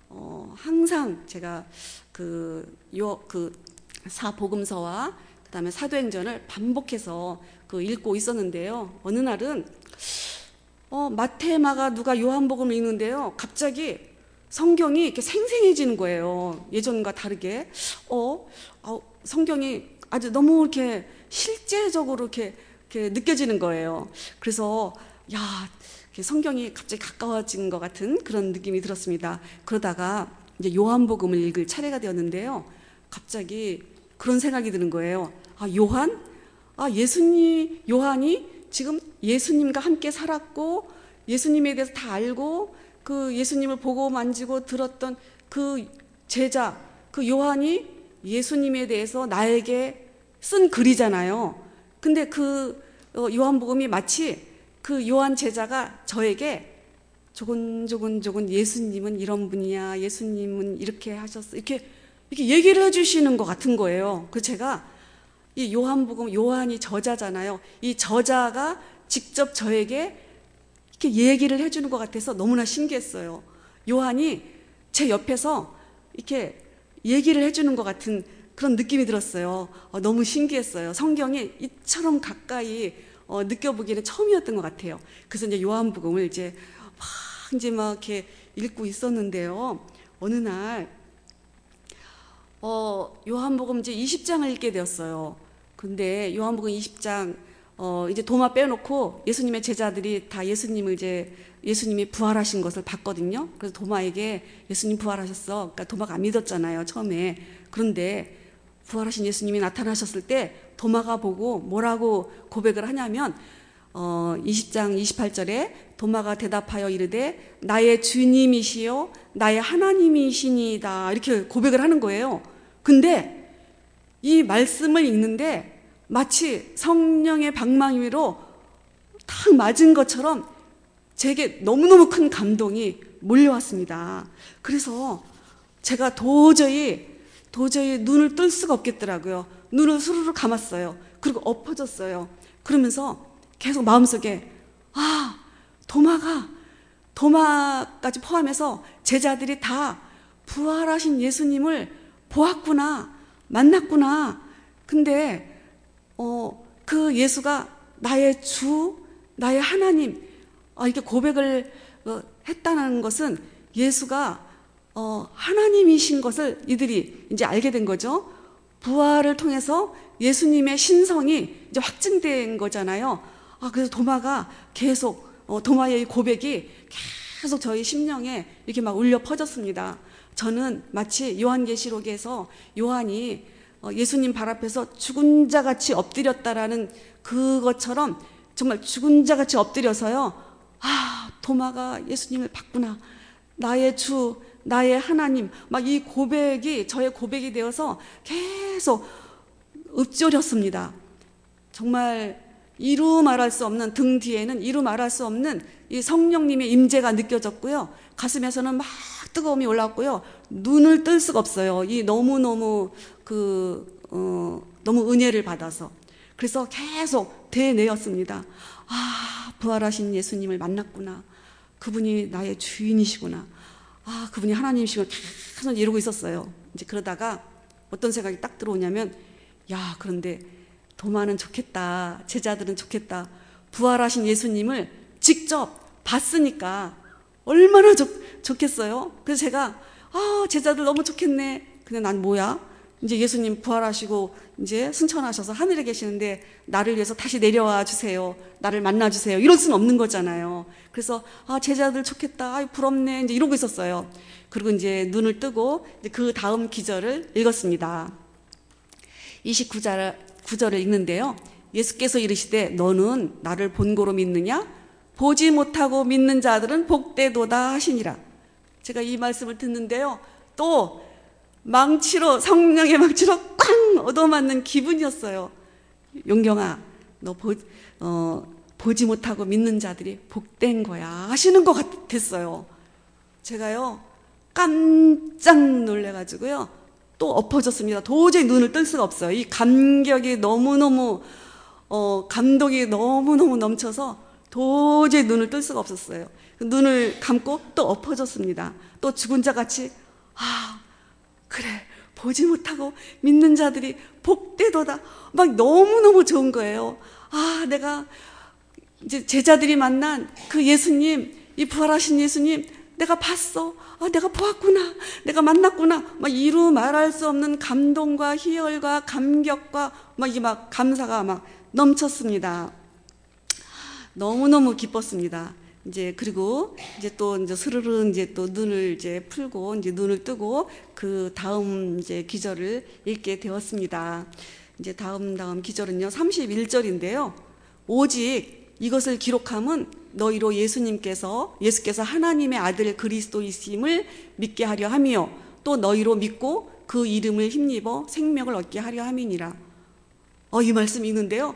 어, 항상 제가 그, 요, 그 사복음서와 그 다음에 사도행전을 반복해서 그 읽고 있었는데요. 어느 날은 어, 마태, 마가, 누가 요한복음을 읽는데요. 갑자기 성경이 이렇게 생생해지는 거예요. 예전과 다르게. 어, 어 성경이 아주 너무 이렇게 실제적으로 이렇게, 이렇게 느껴지는 거예요. 그래서 야, 성경이 갑자기 가까워진 것 같은 그런 느낌이 들었습니다. 그러다가 이제 요한복음을 읽을 차례가 되었는데요. 갑자기 그런 생각이 드는 거예요. 아, 요한? 아, 예수님, 요한이 지금 예수님과 함께 살았고 예수님에 대해서 다 알고 그 예수님을 보고 만지고 들었던 그 제자, 그 요한이 예수님에 대해서 나에게 쓴 글이잖아요. 근데 그 요한복음이 마치 그 요한 제자가 저에게 조곤조곤조곤 예수님은 이런 분이야, 예수님은 이렇게 하셨어, 이렇게 이렇게 얘기를 해주시는 것 같은 거예요. 그 제가 이 요한복음, 요한이 저자잖아요. 이 저자가 직접 저에게 이렇게 얘기를 해주는 것 같아서 너무나 신기했어요. 요한이 제 옆에서 이렇게 얘기를 해주는 것 같은 그런 느낌이 들었어요. 어, 너무 신기했어요. 성경이 이처럼 가까이 어, 느껴보기는 처음이었던 것 같아요. 그래서 이제 요한복음을 이제 막 이제 막 이렇게 읽고 있었는데요. 어느 날 어, 요한복음 이제 이십 장을 읽게 되었어요. 근데 요한복음 이십 장 어, 이제 도마 빼놓고 예수님의 제자들이 다 예수님을 이제 예수님이 부활하신 것을 봤거든요. 그래서 도마에게 예수님 부활하셨어. 그러니까 도마가 안 믿었잖아요, 처음에. 그런데 부활하신 예수님이 나타나셨을 때 도마가 보고 뭐라고 고백을 하냐면 어, 이십 장 이십팔 절에 도마가 대답하여 이르되 나의 주님이시요 나의 하나님이시니이다, 이렇게 고백을 하는 거예요. 근데 이 말씀을 읽는데 마치 성령의 방망이로 탁 맞은 것처럼 제게 너무너무 큰 감동이 몰려왔습니다. 그래서 제가 도저히 도저히 눈을 뜰 수가 없겠더라고요. 눈을 스르르 감았어요. 그리고 엎어졌어요. 그러면서 계속 마음속에 아, 도마가 도마까지 포함해서 제자들이 다 부활하신 예수님을 보았구나, 만났구나. 근데 어, 그 예수가 나의 주, 나의 하나님, 어, 이렇게 고백을 어, 했다는 것은 예수가 어, 하나님이신 것을 이들이 이제 알게 된 거죠. 부활을 통해서 예수님의 신성이 이제 확증된 거잖아요. 아, 그래서 도마가 계속 어, 도마의 고백이 계속 저희 심령에 이렇게 막 울려 퍼졌습니다. 저는 마치 요한계시록에서 요한이 예수님 발 앞에서 죽은 자같이 엎드렸다라는 그것처럼 정말 죽은 자같이 엎드려서요, 아, 도마가 예수님을 봤구나, 나의 주, 나의 하나님, 막 이 고백이 저의 고백이 되어서 계속 읊조렸습니다. 정말 이루 말할 수 없는, 등 뒤에는 이루 말할 수 없는 이 성령님의 임재가 느껴졌고요. 가슴에서는 막 뜨거움이 올라왔고요. 눈을 뜰 수가 없어요. 이 너무너무 그, 어, 너무 은혜를 받아서. 그래서 계속 되뇌었습니다. 아, 부활하신 예수님을 만났구나. 그분이 나의 주인이시구나. 아, 그분이 하나님이시구나. 계속 이러고 있었어요. 이제 그러다가 어떤 생각이 딱 들어오냐면, 야, 그런데 도마는 좋겠다. 제자들은 좋겠다. 부활하신 예수님을 직접 봤으니까 얼마나 좋, 좋겠어요. 그래서 제가 아, 제자들 너무 좋겠네. 근데 난 뭐야? 이제 예수님 부활하시고 이제 승천하셔서 하늘에 계시는데 나를 위해서 다시 내려와 주세요. 나를 만나 주세요. 이럴 수는 없는 거잖아요. 그래서 아, 제자들 좋겠다. 아, 부럽네. 이제 이러고 있었어요. 그리고 이제 눈을 뜨고 이제 그 다음 기절을 읽었습니다. 이십구 절 구절을 읽는데요. 예수께서 이르시되 너는 나를 본고로 믿느냐? 보지 못하고 믿는 자들은 복되도다 하시니라. 제가 이 말씀을 듣는데요. 또 망치로, 성령의 망치로 꽝 얻어맞는 기분이었어요. 용경아, 너 보, 어, 보지 못하고 믿는 자들이 복된 거야 하시는 것 같았어요. 제가요 깜짝 놀래가지고요 또 엎어졌습니다. 도저히 눈을 뜰 수가 없어요. 이 감격이 너무너무 어, 감동이 너무너무 넘쳐서 도저히 눈을 뜰 수가 없었어요. 눈을 감고 또 엎어졌습니다. 또 죽은 자같이 아, 그래, 보지 못하고 믿는 자들이 복되도다. 막 너무너무 좋은 거예요. 아, 내가 이제 제자들이 만난 그 예수님, 이 부활하신 예수님, 내가 봤어. 아, 내가 보았구나. 내가 만났구나. 막 이루 말할 수 없는 감동과 희열과 감격과 막 이게 막 감사가 막 넘쳤습니다. 너무너무 기뻤습니다. 이제 그리고 이제 또 이제 스르르 이제 또 눈을 이제 풀고 이제 눈을 뜨고 그 다음 이제 기절을 읽게 되었습니다. 이제 다음 다음 기절은요 삼십일 절인데요. 오직 이것을 기록함은 너희로 예수님께서 예수께서 하나님의 아들 그리스도이심을 믿게 하려 함이요 또 너희로 믿고 그 이름을 힘입어 생명을 얻게 하려 함이니라. 어, 이 말씀 읽는데요.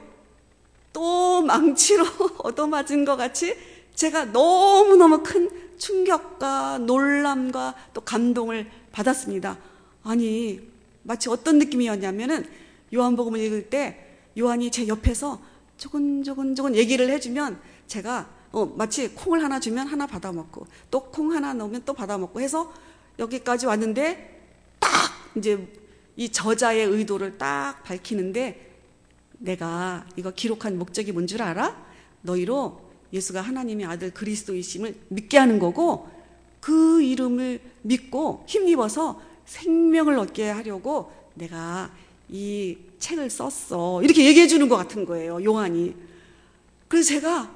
또 망치로 얻어맞은 것 같이 제가 너무너무 큰 충격과 놀람과 또 감동을 받았습니다. 아니, 마치 어떤 느낌이었냐면은 요한복음을 읽을 때 요한이 제 옆에서 조근조근조근 얘기를 해주면 제가 어, 마치 콩을 하나 주면 하나 받아먹고 또 콩 하나 넣으면 또 받아먹고 해서 여기까지 왔는데 딱 이제 이 저자의 의도를 딱 밝히는데 내가 이거 기록한 목적이 뭔 줄 알아? 너희로 예수가 하나님의 아들 그리스도이심을 믿게 하는 거고 그 이름을 믿고 힘입어서 생명을 얻게 하려고 내가 이 책을 썼어. 이렇게 얘기해 주는 것 같은 거예요, 요한이. 그래서 제가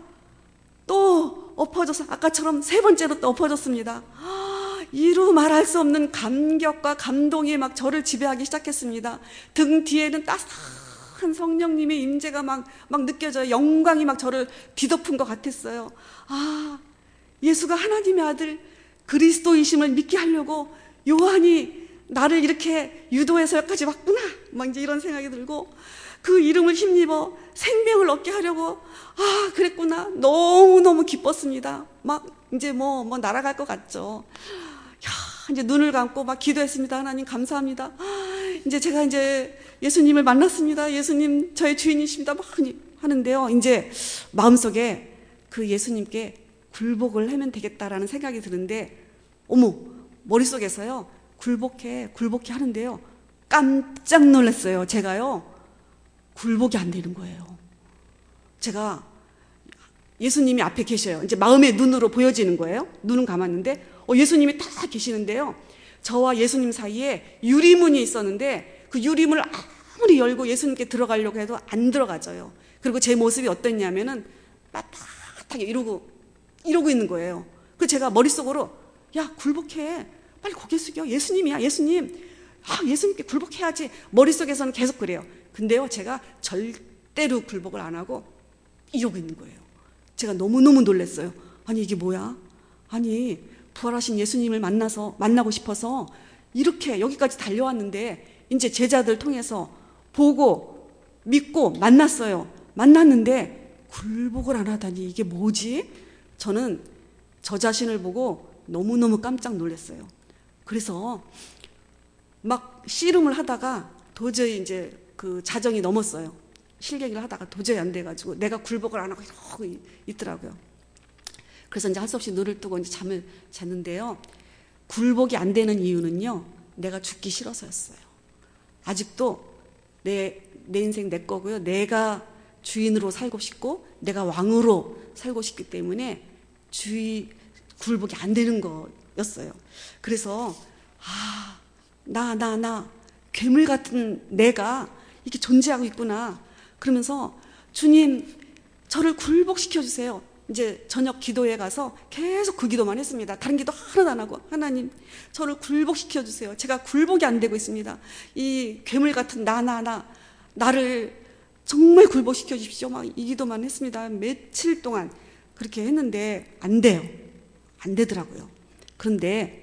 또 엎어져서 아까처럼 세 번째로 또 엎어졌습니다. 아, 이루 말할 수 없는 감격과 감동이 막 저를 지배하기 시작했습니다. 등 뒤에는 따스한 성령님의 임재가 막, 막 느껴져요. 영광이 막 저를 뒤덮은 것 같았어요. 아, 예수가 하나님의 아들 그리스도이심을 믿게 하려고 요한이 나를 이렇게 유도해서 여기까지 왔구나. 막 이제 이런 생각이 들고 그 이름을 힘입어 생명을 얻게 하려고 아, 그랬구나. 너무너무 기뻤습니다. 막 이제 뭐, 뭐 날아갈 것 같죠. 야, 이제 눈을 감고 막 기도했습니다. 하나님 감사합니다. 아, 이제 제가 이제 예수님을 만났습니다. 예수님 저의 주인이십니다. 막 하는데요. 이제 마음속에 그 예수님께 굴복을 하면 되겠다라는 생각이 드는데 어머, 머릿속에서요. 굴복해, 굴복해 하는데요. 깜짝 놀랐어요. 제가요. 굴복이 안 되는 거예요. 제가 예수님이 앞에 계셔요. 이제 마음의 눈으로 보여지는 거예요. 눈은 감았는데 어, 예수님이 딱 계시는데요. 저와 예수님 사이에 유리문이 있었는데 그 유리문을 아무리 열고 예수님께 들어가려고 해도 안 들어가져요. 그리고 제 모습이 어땠냐면은 빳빳하게 이러고 이러고 있는 거예요. 그래서 제가 머릿속으로 야, 굴복해. 빨리 고개 숙여. 예수님이야, 예수님. 아, 예수님께 굴복해야지. 머릿속에서는 계속 그래요. 근데요, 제가 절대로 굴복을 안 하고 이러고 있는 거예요. 제가 너무너무 놀랐어요. 아니, 이게 뭐야? 아니, 부활하신 예수님을 만나서, 만나고 싶어서 이렇게 여기까지 달려왔는데, 이제 제자들 통해서 보고, 믿고, 만났어요. 만났는데, 굴복을 안 하다니, 이게 뭐지? 저는 저 자신을 보고 너무너무 깜짝 놀랐어요. 그래서 막 씨름을 하다가 도저히 이제 그 자정이 넘었어요. 실갱이를 하다가 도저히 안 돼가지고 내가 굴복을 안 하고 이러고 있더라고요. 그래서 이제 할 수 없이 눈을 뜨고 이제 잠을 잤는데요. 굴복이 안 되는 이유는요. 내가 죽기 싫어서였어요. 아직도 내, 내 인생 내 거고요. 내가 주인으로 살고 싶고 내가 왕으로 살고 싶기 때문에 주의 굴복이 안 되는 거였어요. 그래서 아, 나, 나, 나 괴물 같은 내가 이렇게 존재하고 있구나. 그러면서 주님 저를 굴복시켜 주세요. 이제 저녁 기도에 가서 계속 그 기도만 했습니다. 다른 기도 하나도 안 하고 하나님 저를 굴복시켜 주세요. 제가 굴복이 안 되고 있습니다. 이 괴물 같은 나, 나, 나 나를 정말 굴복시켜 주십시오. 막 이 기도만 했습니다. 며칠 동안 그렇게 했는데 안 돼요. 안 되더라고요. 그런데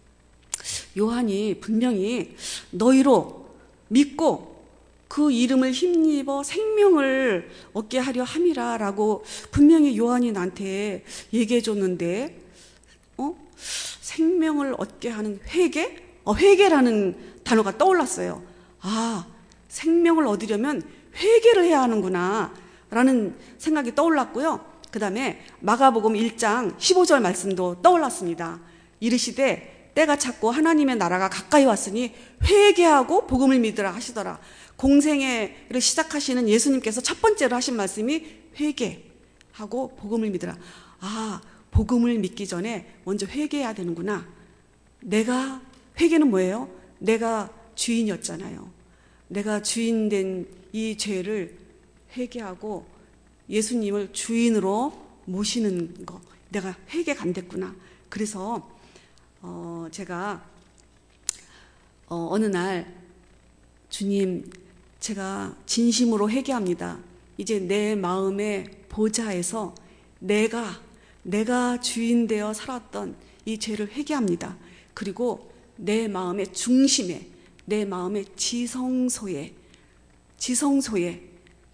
요한이 분명히 너희로 믿고 그 이름을 힘입어 생명을 얻게 하려 함이라 라고 분명히 요한이 나한테 얘기해 줬는데 어? 생명을 얻게 하는 회개? 어, 회개라는 단어가 떠올랐어요. 아, 생명을 얻으려면 회개를 해야 하는구나 라는 생각이 떠올랐고요. 그 다음에 마가복음 일 장 십오 절 말씀도 떠올랐습니다. 이르시되 때가 찼고 하나님의 나라가 가까이 왔으니 회개하고 복음을 믿으라 하시더라. 공생애를 시작하시는 예수님께서 첫 번째로 하신 말씀이 회개하고 복음을 믿으라. 아, 복음을 믿기 전에 먼저 회개해야 되는구나. 내가, 회개는 뭐예요? 내가 주인이었잖아요. 내가 주인된 이 죄를 회개하고 예수님을 주인으로 모시는 거. 내가 회개가 안 됐구나. 그래서 어, 제가 어, 어느 날 주님, 제가 진심으로 회개합니다. 이제 내 마음의 보좌에서 내가 내가 주인 되어 살았던 이 죄를 회개합니다. 그리고 내 마음의 중심에, 내 마음의 지성소에, 지성소에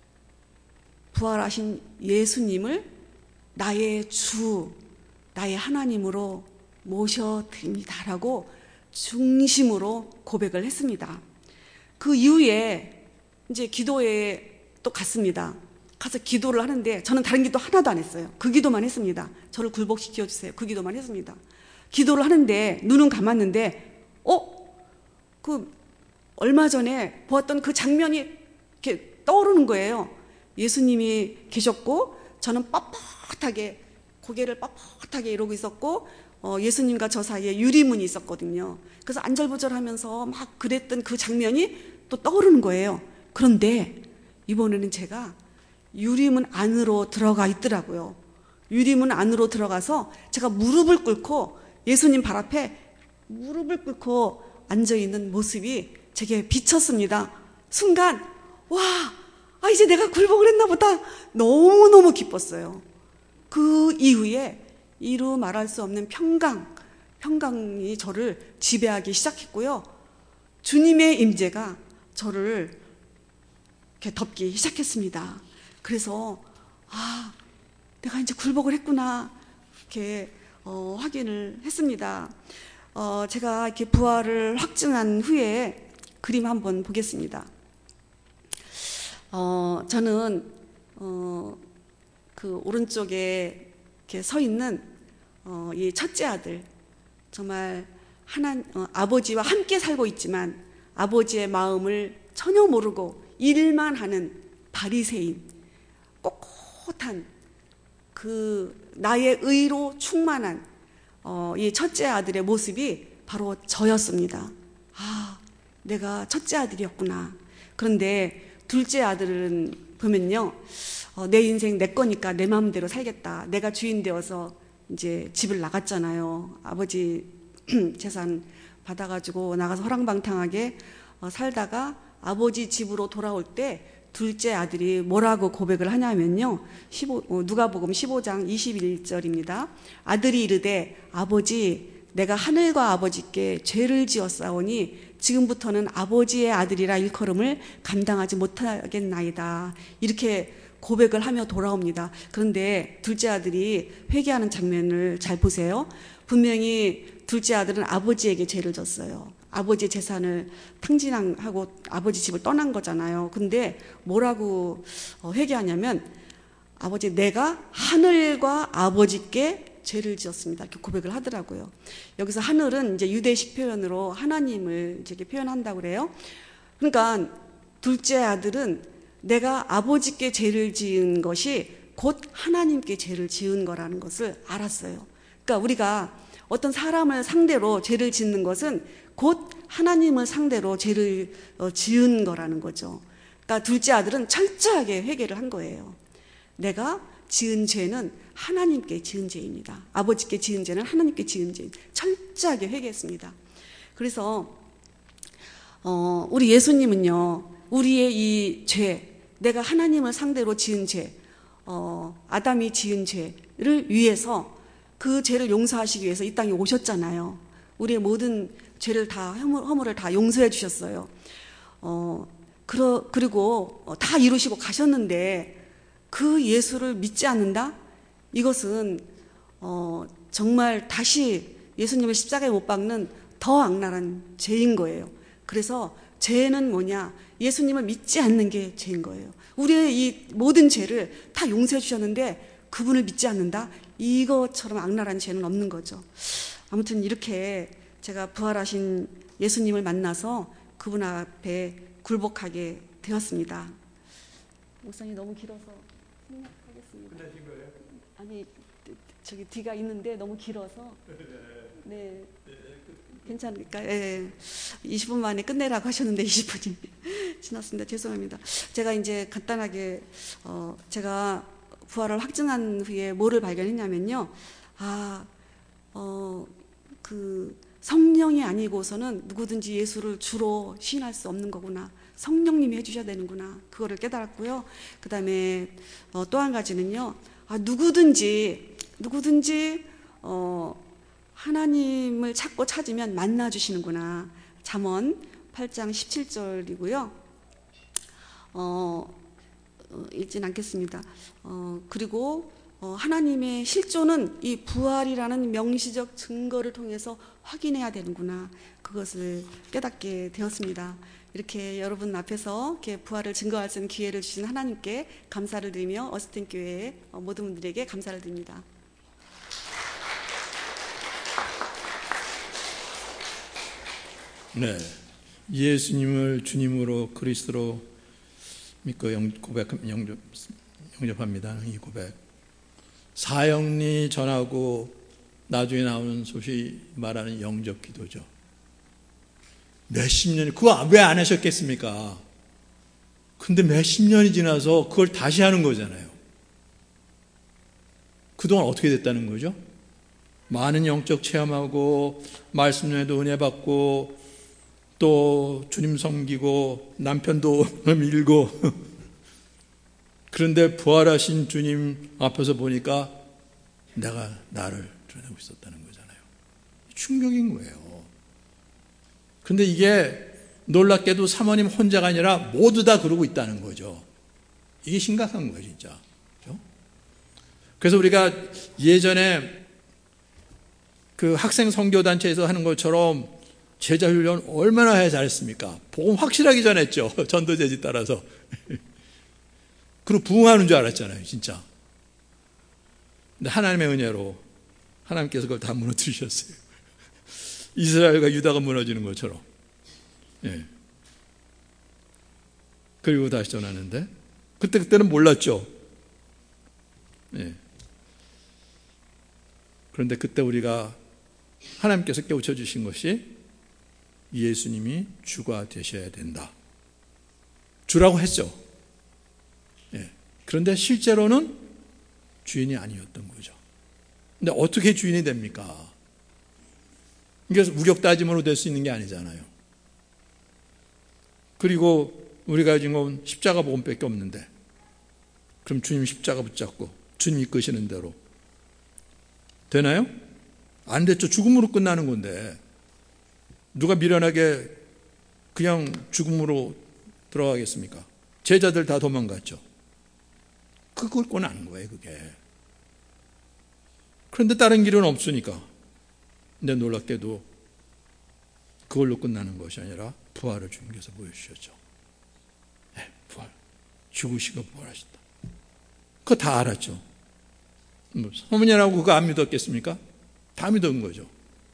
부활하신 예수님을 나의 주, 나의 하나님으로 모셔드립니다라고 중심으로 고백을 했습니다. 그 이후에 이제 기도에 또 갔습니다. 가서 기도를 하는데 저는 다른 기도 하나도 안 했어요. 그 기도만 했습니다. 저를 굴복시켜 주세요. 그 기도만 했습니다. 기도를 하는데 눈은 감았는데 어? 그 얼마 전에 보았던 그 장면이 이렇게 떠오르는 거예요. 예수님이 계셨고 저는 뻣뻣하게 고개를 뻣뻣하게 이러고 있었고 어, 예수님과 저 사이에 유리문이 있었거든요. 그래서 안절부절하면서 막 그랬던 그 장면이 또 떠오르는 거예요. 그런데 이번에는 제가 유리문 안으로 들어가 있더라고요. 유리문 안으로 들어가서 제가 무릎을 꿇고 예수님 발 앞에 무릎을 꿇고 앉아있는 모습이 제게 비쳤습니다. 순간 와, 아 이제 내가 굴복을 했나 보다. 너무너무 기뻤어요. 그 이후에 이루 말할 수 없는 평강, 평강이 저를 지배하기 시작했고요. 주님의 임재가 저를 이렇게 덮기 시작했습니다. 그래서 아, 내가 이제 굴복을 했구나 이렇게 어, 확인을 했습니다. 어, 제가 이렇게 부활을 확증한 후에 그림 한번 보겠습니다. 어, 저는 어, 그 오른쪽에 이렇게 서 있는 어, 이 첫째 아들, 정말 하나 어, 아버지와 함께 살고 있지만 아버지의 마음을 전혀 모르고 일만 하는 바리새인, 꼿꼿한 그 나의 의로 충만한 어, 이 첫째 아들의 모습이 바로 저였습니다. 아, 내가 첫째 아들이었구나. 그런데 둘째 아들은 보면요, 어, 내 인생 내 거니까 내 마음대로 살겠다. 내가 주인 되어서 이제 집을 나갔잖아요. 아버지 재산 받아가지고 나가서 허랑방탕하게 어, 살다가 아버지 집으로 돌아올 때 둘째 아들이 뭐라고 고백을 하냐면요, 십오, 어, 누가복음 십오 장 이십일 절입니다. 아들이 이르되 아버지, 내가 하늘과 아버지께 죄를 지었사오니 지금부터는 아버지의 아들이라 일컬음을 감당하지 못하겠나이다. 이렇게 고백을 하며 돌아옵니다. 그런데 둘째 아들이 회개하는 장면을 잘 보세요. 분명히 둘째 아들은 아버지에게 죄를 졌어요. 아버지 재산을 탕진하고 아버지 집을 떠난 거잖아요. 근데 뭐라고 회개하냐면, 아버지, 내가 하늘과 아버지께 죄를 지었습니다. 이렇게 고백을 하더라고요. 여기서 하늘은 이제 유대식 표현으로 하나님을 이렇게 표현한다고 그래요. 그러니까 둘째 아들은 내가 아버지께 죄를 지은 것이 곧 하나님께 죄를 지은 거라는 것을 알았어요. 그러니까 우리가 어떤 사람을 상대로 죄를 짓는 것은 곧 하나님을 상대로 죄를 지은 거라는 거죠. 그러니까 둘째 아들은 철저하게 회개를 한 거예요. 내가 지은 죄는 하나님께 지은 죄입니다. 아버지께 지은 죄는 하나님께 지은 죄. 철저하게 회개했습니다. 그래서 어, 우리 예수님은요, 우리의 이 죄, 내가 하나님을 상대로 지은 죄, 어, 아담이 지은 죄를 위해서 그 죄를 용서하시기 위해서 이 땅에 오셨잖아요. 우리의 모든 죄를 다, 허물, 허물을 다 용서해 주셨어요. 어, 그러, 그리고 다 이루시고 가셨는데 그 예수를 믿지 않는다? 이것은 어, 정말 다시 예수님을 십자가에 못 박는 더 악랄한 죄인 거예요. 그래서 죄는 뭐냐? 예수님을 믿지 않는 게 죄인 거예요. 우리의 이 모든 죄를 다 용서해 주셨는데 그분을 믿지 않는다? 이것처럼 악랄한 죄는 없는 거죠. 아무튼 이렇게 제가 부활하신 예수님을 만나서 그분 앞에 굴복하게 되었습니다. 목사님 너무 길어서 생략하겠습니다. 끝나신 거예요? 아니 저기 뒤가 있는데 너무 길어서 네 괜찮으니까 예. 이십 분 만에 끝내라고 하셨는데 이십 분이 지났습니다. 죄송합니다. 제가 이제 간단하게 어 제가 부활을 확증한 후에 뭐를 발견했냐면요. 아, 어, 그 성령이 아니고서는 누구든지 예수를 주로 시인할 수 없는 거구나. 성령님이 해주셔야 되는구나. 그거를 깨달았고요. 그 다음에 어, 또 한 가지는요. 아, 누구든지 누구든지 어, 하나님을 찾고 찾으면 만나주시는구나. 잠언 팔 장 십칠 절이고요. 어, 어, 읽진 않겠습니다. 어, 그리고 어, 하나님의 실존은 이 부활이라는 명시적 증거를 통해서 확인해야 되는구나. 그것을 깨닫게 되었습니다. 이렇게 여러분 앞에서 이렇게 부활을 증거할 수 있는 기회를 주신 하나님께 감사를 드리며 어스틴 교회의 모든 분들에게 감사를 드립니다. 네, 예수님을 주님으로 그리스도로 믿고 영, 고백, 영접, 영접합니다. 이 고백. 사형리 전하고 나중에 나오는 소식 말하는 영접 기도죠. 몇십 년이, 그거 왜 안 하셨겠습니까? 근데 몇십 년이 지나서 그걸 다시 하는 거잖아요. 그동안 어떻게 됐다는 거죠? 많은 영적 체험하고, 말씀에도 은혜 받고, 또 주님 섬기고, 남편도 밀고, 그런데 부활하신 주님 앞에서 보니까 내가 나를 드러내고 있었다는 거잖아요. 충격인 거예요. 그런데 이게 놀랍게도 사모님 혼자가 아니라 모두 다 그러고 있다는 거죠. 이게 심각한 거예요, 진짜. 그렇죠? 그래서 우리가 예전에 그 학생 선교단체에서 하는 것처럼 제자훈련 얼마나 해야 잘했습니까? 복음 확실하게 전했죠. 전도제지 따라서. 그리고 부흥하는 줄 알았잖아요, 진짜. 근데 하나님의 은혜로 하나님께서 그걸 다 무너뜨리셨어요. 이스라엘과 유다가 무너지는 것처럼. 예. 그리고 다시 전하는데, 그때, 그때는 몰랐죠. 예. 그런데 그때 우리가 하나님께서 깨우쳐 주신 것이 예수님이 주가 되셔야 된다. 주라고 했죠. 예. 그런데 실제로는 주인이 아니었던 거죠. 근데 어떻게 주인이 됩니까? 이게 우격 따짐으로 될 수 있는 게 아니잖아요. 그리고 우리가 지금 십자가 복음밖에 없는데, 그럼 주님 십자가 붙잡고 주님 이끄시는 대로 되나요? 안 됐죠. 죽음으로 끝나는 건데 누가 미련하게 그냥 죽음으로 들어가겠습니까? 제자들 다 도망갔죠. 그걸 권한 거예요, 그게. 그런데 다른 길은 없으니까. 근데 놀랍게도 그걸로 끝나는 것이 아니라 부활을 주님께서 보여주셨죠. 네, 부활. 죽으시고 부활하셨다. 그거 다 알았죠. 뭐, 소문이라고 그거 안 믿었겠습니까? 다 믿은 거죠.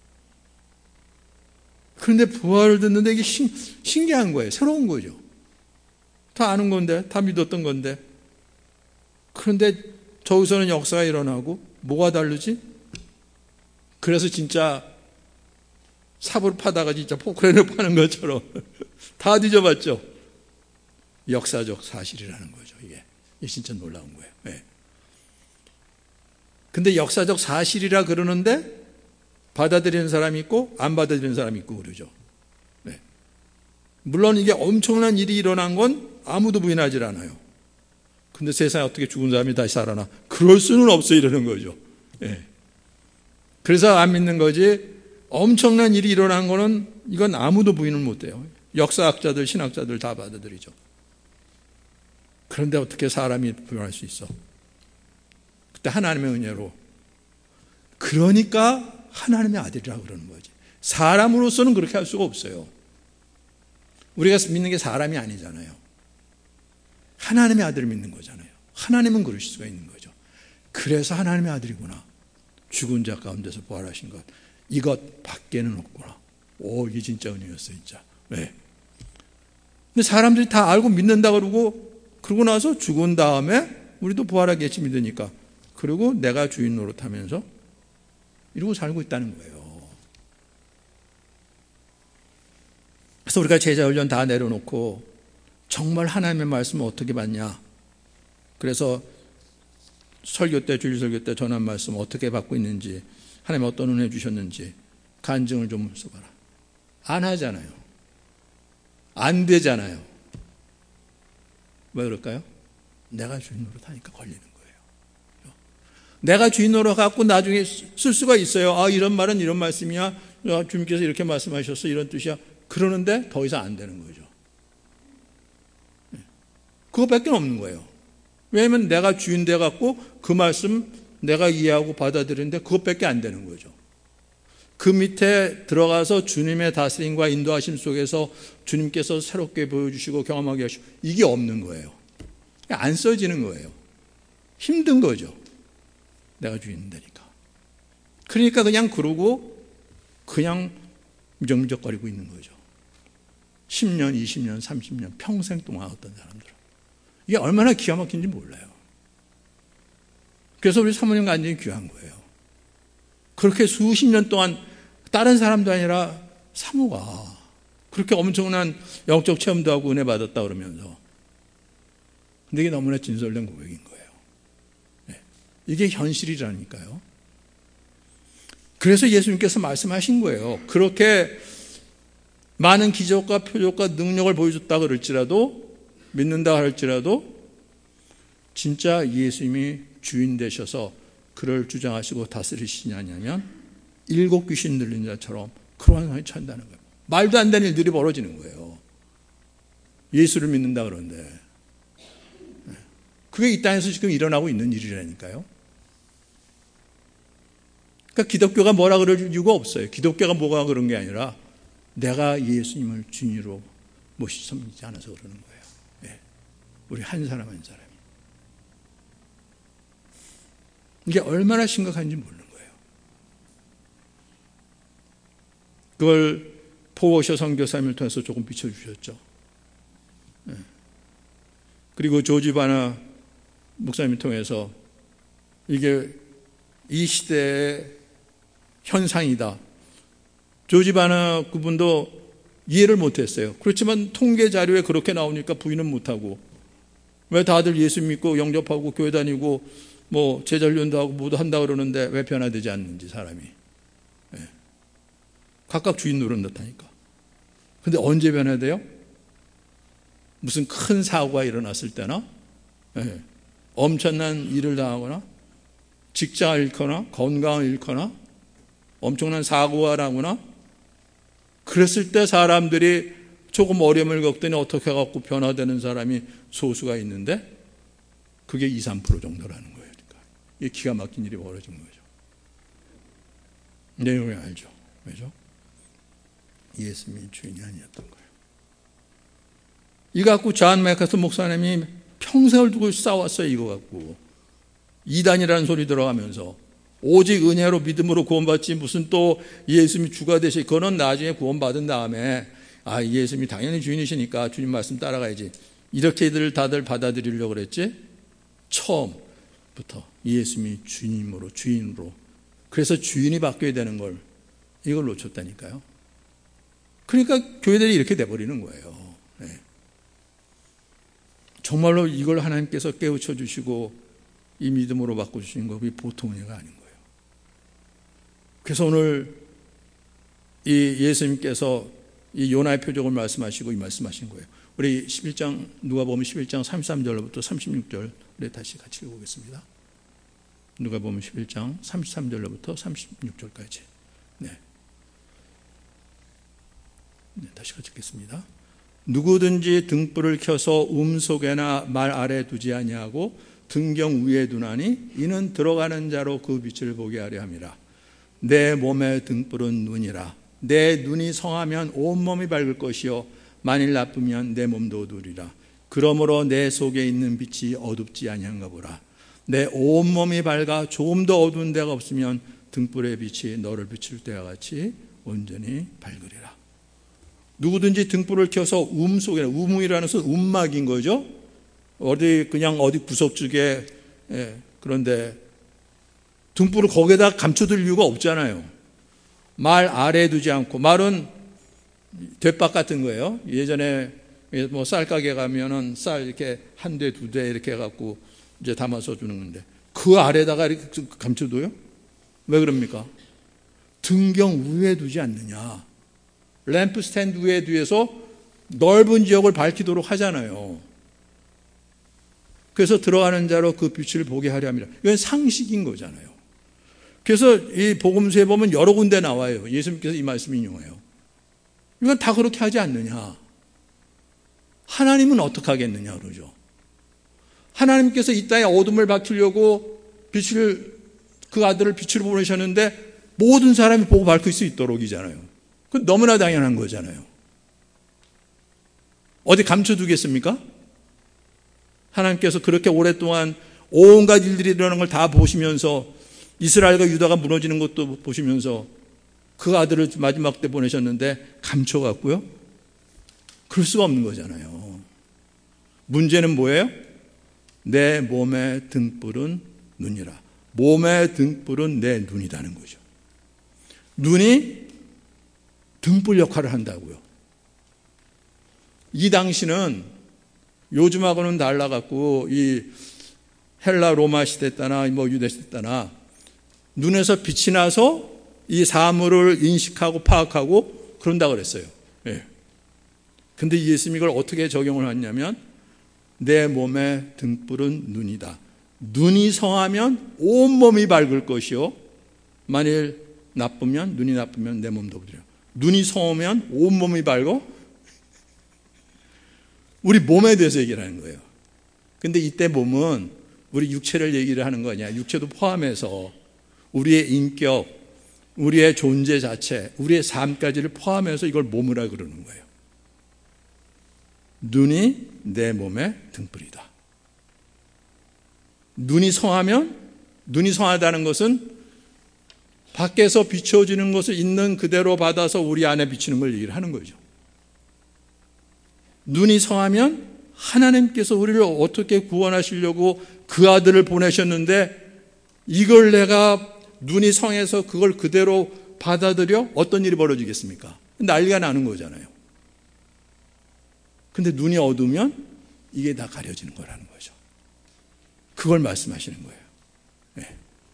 그런데 부활을 듣는데 이게 신, 신기한 거예요. 새로운 거죠. 다 아는 건데, 다 믿었던 건데. 그런데 저기서는 역사가 일어나고 뭐가 다르지? 그래서 진짜 삽을 파다가 진짜 포크레인을 파는 것처럼 다 뒤져봤죠. 역사적 사실이라는 거죠. 이게, 이게 진짜 놀라운 거예요. 네. 근데 역사적 사실이라 그러는데 받아들이는 사람이 있고 안 받아들이는 사람이 있고 그러죠. 네. 물론 이게 엄청난 일이 일어난 건 아무도 부인하지 않아요. 근데 세상에 어떻게 죽은 사람이 다시 살아나? 그럴 수는 없어 이러는 거죠. 네. 그래서 안 믿는 거지. 엄청난 일이 일어난 거는 이건 아무도 부인을 못해요. 역사학자들, 신학자들 다 받아들이죠. 그런데 어떻게 사람이 부인할 수 있어? 그때 하나님의 은혜로. 그러니까 하나님의 아들이라고 그러는 거지. 사람으로서는 그렇게 할 수가 없어요. 우리가 믿는 게 사람이 아니잖아요. 하나님의 아들을 믿는 거잖아요. 하나님은 그러실 수가 있는 거죠. 그래서 하나님의 아들이구나. 죽은 자 가운데서 부활하신 것. 이것 밖에는 없구나. 오, 이게 진짜 은혜였어, 진짜. 왜? 근데 사람들이 다 알고 믿는다 그러고, 그러고 나서 죽은 다음에 우리도 부활하겠지 믿으니까. 그리고 내가 주인 노릇하면서 이러고 살고 있다는 거예요. 그래서 우리가 제자훈련 다 내려놓고 정말 하나님의 말씀을 어떻게 받냐. 그래서 설교 때, 주일 설교 때 전한 말씀 어떻게 받고 있는지, 하나님 어떤 은혜 주셨는지 간증을 좀 써봐라. 안 하잖아요. 안 되잖아요. 왜 그럴까요? 내가 주인 노릇하니까 걸리는 거예요. 내가 주인 노릇 갖고 나중에 쓸 수가 있어요. 아, 이런 말은 이런 말씀이야. 주님께서 이렇게 말씀하셨어. 이런 뜻이야. 그러는데 더 이상 안 되는 거죠. 그것밖에 없는 거예요. 왜냐하면 내가 주인 돼 갖고 그 말씀 내가 이해하고 받아들이는데 그것밖에 안 되는 거죠. 그 밑에 들어가서 주님의 다스림과 인도하심 속에서 주님께서 새롭게 보여주시고 경험하게 하시고 이게 없는 거예요. 안 써지는 거예요. 힘든 거죠. 내가 주인 되니까. 그러니까 그냥 그러고 그냥 미적미적거리고 있는 거죠. 십 년, 이십 년, 삼십 년 평생 동안 어떤 사람들은. 이게 얼마나 기가 막힌지 몰라요. 그래서 우리 사모님 간증이 귀한 거예요. 그렇게 수십 년 동안 다른 사람도 아니라 사모가 그렇게 엄청난 영적 체험도 하고 은혜 받았다 그러면서. 근데 이게 너무나 진솔된 고백인 거예요. 네. 이게 현실이라니까요. 그래서 예수님께서 말씀하신 거예요. 그렇게 많은 기적과 표적과 능력을 보여줬다 그럴지라도, 믿는다 할지라도 진짜 예수님이 주인 되셔서 그를 주장하시고 다스리시냐면 일곱 귀신 들린 자처럼 그러한 상황이 처한다는 거예요. 말도 안 되는 일들이 벌어지는 거예요. 예수를 믿는다 그러는데 그게 이 땅에서 지금 일어나고 있는 일이라니까요. 그러니까 기독교가 뭐라 그럴 이유가 없어요. 기독교가 뭐가 그런 게 아니라 내가 예수님을 주인으로 모시지 않아서 그러는 거예요. 네. 우리 한 사람 한 사람이. 이게 얼마나 심각한지 모르는 거예요. 그걸 포워셔 선교사님을 통해서 조금 비춰주셨죠. 네. 그리고 조지 바나 목사님을 통해서 이게 이 시대의 현상이다. 조지 바나 그분도 이해를 못했어요. 그렇지만 통계 자료에 그렇게 나오니까 부인은 못하고 왜 다들 예수 믿고 영접하고 교회 다니고 뭐 제자훈련도 하고 모두 한다 그러는데 왜 변화되지 않는지 사람이. 네. 각각 주인 노릇하니까. 근데 언제 변화돼요? 무슨 큰 사고가 일어났을 때나 네. 엄청난 일을 당하거나 직장을 잃거나 건강을 잃거나 엄청난 사고가 나거나 그랬을 때 사람들이 조금 어려움을 겪더니 어떻게 해갖고 변화되는 사람이 소수가 있는데 그게 이, 삼 퍼센트 정도라는 거예요. 그러니까 이게 기가 막힌 일이 벌어진 거죠. 내용을 알죠. 왜죠? 예수님이 주인이 아니었던 거예요. 이거 갖고 존 맥카서 목사님이 평생을 두고 싸웠어요. 이거 갖고. 이단이라는 소리 들어가면서 오직 은혜로 믿음으로 구원받지 무슨 또 예수님이 주가 되시 그거는 나중에 구원받은 다음에 아 예수님이 당연히 주인이시니까 주님 말씀 따라가야지 이렇게들 다들 받아들이려고 그랬지 처음부터 예수님이 주님으로 주인으로 그래서 주인이 바뀌어야 되는 걸 이걸 놓쳤다니까요. 그러니까 교회들이 이렇게 돼버리는 거예요. 네. 정말로 이걸 하나님께서 깨우쳐 주시고 이 믿음으로 바꿔주신 거 그게 보통 은혜가 아닌 거예요. 그래서 오늘 이 예수님께서 이 요나의 표적을 말씀하시고 이 말씀하신 거예요. 우리 십일 장 누가복음 십일 장 삼십삼 절부터 삼십육 절에 다시 같이 읽어보겠습니다. 누가복음 십일 장 삼십삼 절부터 삼십육 절까지. 네. 네, 다시 같이 읽겠습니다. 누구든지 등불을 켜서 음 속에나 말 아래 두지 아니하고 등경 위에 두나니 이는 들어가는 자로 그 빛을 보게 하려 함이라. 내 몸의 등불은 눈이라. 내 눈이 성하면 온몸이 밝을 것이요 만일 나쁘면 내 몸도 어두우리라. 그러므로 내 속에 있는 빛이 어둡지 아니한가 보라. 내 온몸이 밝아 조금 더 어두운 데가 없으면 등불의 빛이 너를 비출 때와 같이 온전히 밝으리라. 누구든지 등불을 켜서 움 속에, 우무이라는 것은 움막인 거죠. 어디 그냥 어디 구석쪽에, 예, 그런데 등불을 거기에다 감춰둘 이유가 없잖아요. 말 아래에 두지 않고, 말은 돛박 같은 거예요. 예전에 뭐 쌀가게 가면은 쌀 이렇게 한 대, 두 대 이렇게 해갖고 이제 담아서 주는 건데, 그 아래다가 이렇게 감춰둬요? 왜 그럽니까? 등경 위에 두지 않느냐. 램프 스탠드 위에 두어서 넓은 지역을 밝히도록 하잖아요. 그래서 들어가는 자로 그 빛을 보게 하려 합니다. 이건 상식인 거잖아요. 그래서 이 복음서에 보면 여러 군데 나와요. 예수님께서 이 말씀 인용해요. 이건 다 그렇게 하지 않느냐. 하나님은 어떻게 하겠느냐 그러죠. 하나님께서 이 땅에 어둠을 밝히려고 빛을, 그 아들을 빛으로 보내셨는데 모든 사람이 보고 밝힐 수 있도록이잖아요. 그건 너무나 당연한 거잖아요. 어디 감춰두겠습니까? 하나님께서 그렇게 오랫동안 온갖 일들이 일어나는 걸 다 보시면서, 이스라엘과 유다가 무너지는 것도 보시면서 그 아들을 마지막 때 보내셨는데 감춰갖고요? 그럴 수가 없는 거잖아요. 문제는 뭐예요? 내 몸의 등불은 눈이라. 몸의 등불은 내 눈이라는 거죠. 눈이 등불 역할을 한다고요. 이 당시는 요즘하고는 달라갖고 이 헬라 로마 시대 때나 뭐 유대 시대 때나 눈에서 빛이 나서 이 사물을 인식하고 파악하고 그런다 그랬어요. 예. 근데 예수님이 이걸 어떻게 적용을 했냐면, 내 몸의 등불은 눈이다. 눈이 성하면 온몸이 밝을 것이요, 만일 나쁘면, 눈이 나쁘면 내 몸도 그래요. 눈이 성하면 온몸이 밝어? 우리 몸에 대해서 얘기를 하는 거예요. 근데 이때 몸은 우리 육체를 얘기를 하는 거 아니야. 육체도 포함해서 우리의 인격, 우리의 존재 자체, 우리의 삶까지를 포함해서 이걸 몸이라 그러는 거예요. 눈이 내 몸의 등불이다. 눈이 성하면, 눈이 성하다는 것은 밖에서 비춰지는 것을 있는 그대로 받아서 우리 안에 비치는 걸 얘기를 하는 거죠. 눈이 성하면 하나님께서 우리를 어떻게 구원하시려고 그 아들을 보내셨는데, 이걸 내가 눈이 성해서 그걸 그대로 받아들여? 어떤 일이 벌어지겠습니까? 난리가 나는 거잖아요. 근데 눈이 어두우면 이게 다 가려지는 거라는 거죠. 그걸 말씀하시는 거예요. 네.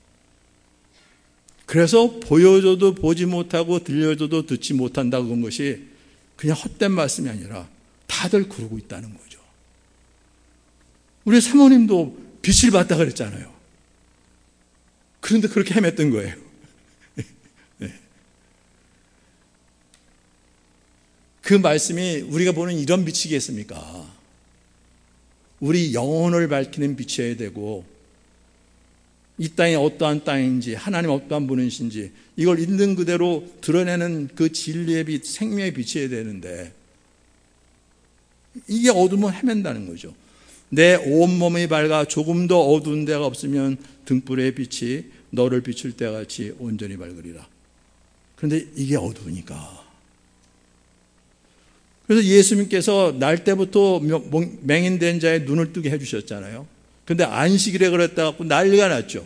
그래서 보여줘도 보지 못하고 들려줘도 듣지 못한다, 그런 것이 그냥 헛된 말씀이 아니라 다들 그러고 있다는 거죠. 우리 사모님도 빛을 봤다 그랬잖아요. 그런데 그렇게 헤맸던 거예요. 네. 그 말씀이 우리가 보는 이런 빛이겠습니까? 우리 영혼을 밝히는 빛이어야 되고, 이 땅이 어떠한 땅인지, 하나님 어떠한 분이신지 이걸 있는 그대로 드러내는 그 진리의 빛, 생명의 빛이어야 되는데, 이게 어두우면 헤맨다는 거죠. 내 온몸이 밝아 조금도 어두운 데가 없으면 등불의 빛이 너를 비출 때같이 온전히 밝으리라. 그런데 이게 어두우니까. 그래서 예수님께서 날 때부터 맹인된 자의 눈을 뜨게 해주셨잖아요. 그런데 안식일에 그랬다 갖고 난리가 났죠.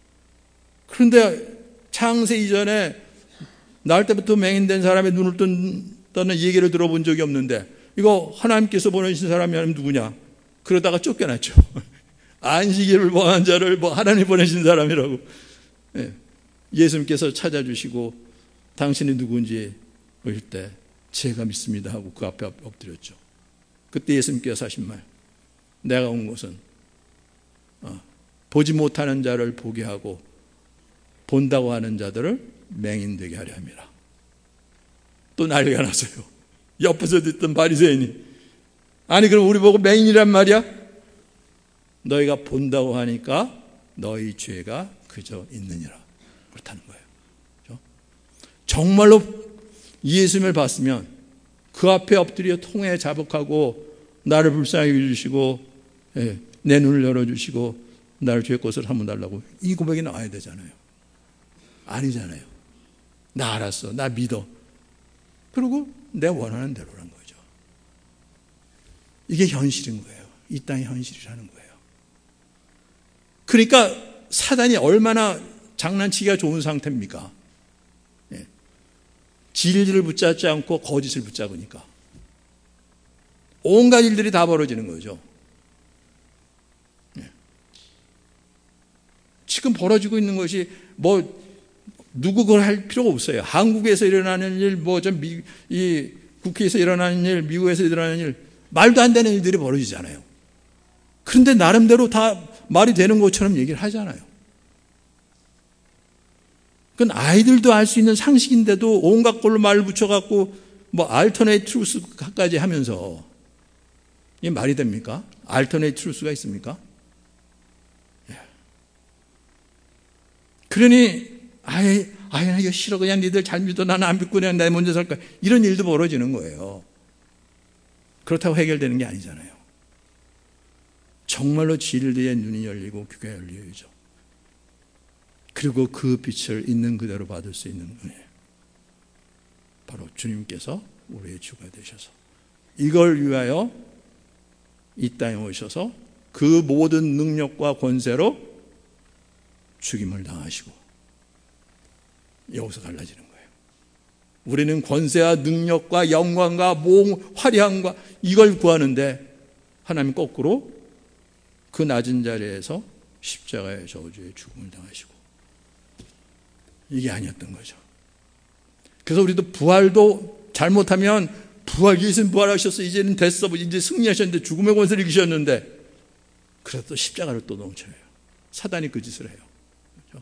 그런데 창세 이전에 날 때부터 맹인된 사람의 눈을 뜬다는 얘기를 들어본 적이 없는데, 이거 하나님께서 보내신 사람이 아니면 누구냐? 그러다가 쫓겨났죠. 안식일을 범한 자를 뭐 하나님 보내신 사람이라고. 예. 예수님께서 찾아주시고 당신이 누군지 보실 때 제가 믿습니다 하고 그 앞에 엎드렸죠. 그때 예수님께서 하신 말, 내가 온 것은 어, 보지 못하는 자를 보게 하고 본다고 하는 자들을 맹인되게 하려 함이라. 또 난리가 났어요. 옆에서 듣던 바리새인이, 아니 그럼 우리 보고 맹인이란 말이야? 너희가 본다고 하니까 너희 죄가 그저 있느니라. 그렇다는 거예요. 그렇죠? 정말로 예수님을 봤으면 그 앞에 엎드려 통에 자복하고 나를 불쌍히 여겨주시고, 예, 내 눈을 열어주시고 나를 죄의 것을 한번 달라고, 이 고백이 나와야 되잖아요. 아니잖아요. 나 알았어. 나 믿어. 그리고 내 원하는 대로란 거죠. 이게 현실인 거예요. 이 땅의 현실이라는 거예요. 그러니까 사단이 얼마나 장난치기가 좋은 상태입니까? 예. 진리를 붙잡지 않고 거짓을 붙잡으니까. 온갖 일들이 다 벌어지는 거죠. 예. 지금 벌어지고 있는 것이 뭐 누구 그걸 할 필요가 없어요. 한국에서 일어나는 일, 뭐 좀 미, 이 국회에서 일어나는 일, 미국에서 일어나는 일, 말도 안 되는 일들이 벌어지잖아요. 그런데 나름대로 다 말이 되는 것처럼 얘기를 하잖아요. 그건 아이들도 알 수 있는 상식인데도 온갖 걸로 말을 붙여갖고 뭐 알터네이트 트루스까지 하면서 이게 말이 됩니까? 알터네이트 트루스가 있습니까? 예. 그러니 아예 아예 이거 싫어 그냥 니들 잘 믿어 나는 안 믿고 그냥 내 먼저 살까 이런 일도 벌어지는 거예요. 그렇다고 해결되는 게 아니잖아요. 정말로 진리의 눈이 열리고 귀가 열려야죠. 그리고 그 빛을 있는 그대로 받을 수 있는 은혜. 바로 주님께서 우리의 주가 되셔서 이걸 위하여 이 땅에 오셔서 그 모든 능력과 권세로 죽임을 당하시고 여기서 갈라지는 거예요. 우리는 권세와 능력과 영광과 몽 화려함과 이걸 구하는데 하나님 거꾸로 그 낮은 자리에서 십자가의 저주의 죽음을 당하시고 이게 아니었던 거죠. 그래서 우리도 부활도 잘못하면 부활, 예수님 부활하셔서 이제는 됐어, 이제 승리하셨는데 죽음의 권세를 이기셨는데 그래도 또 십자가를 또 넘쳐요. 사단이 그 짓을 해요. 그렇죠?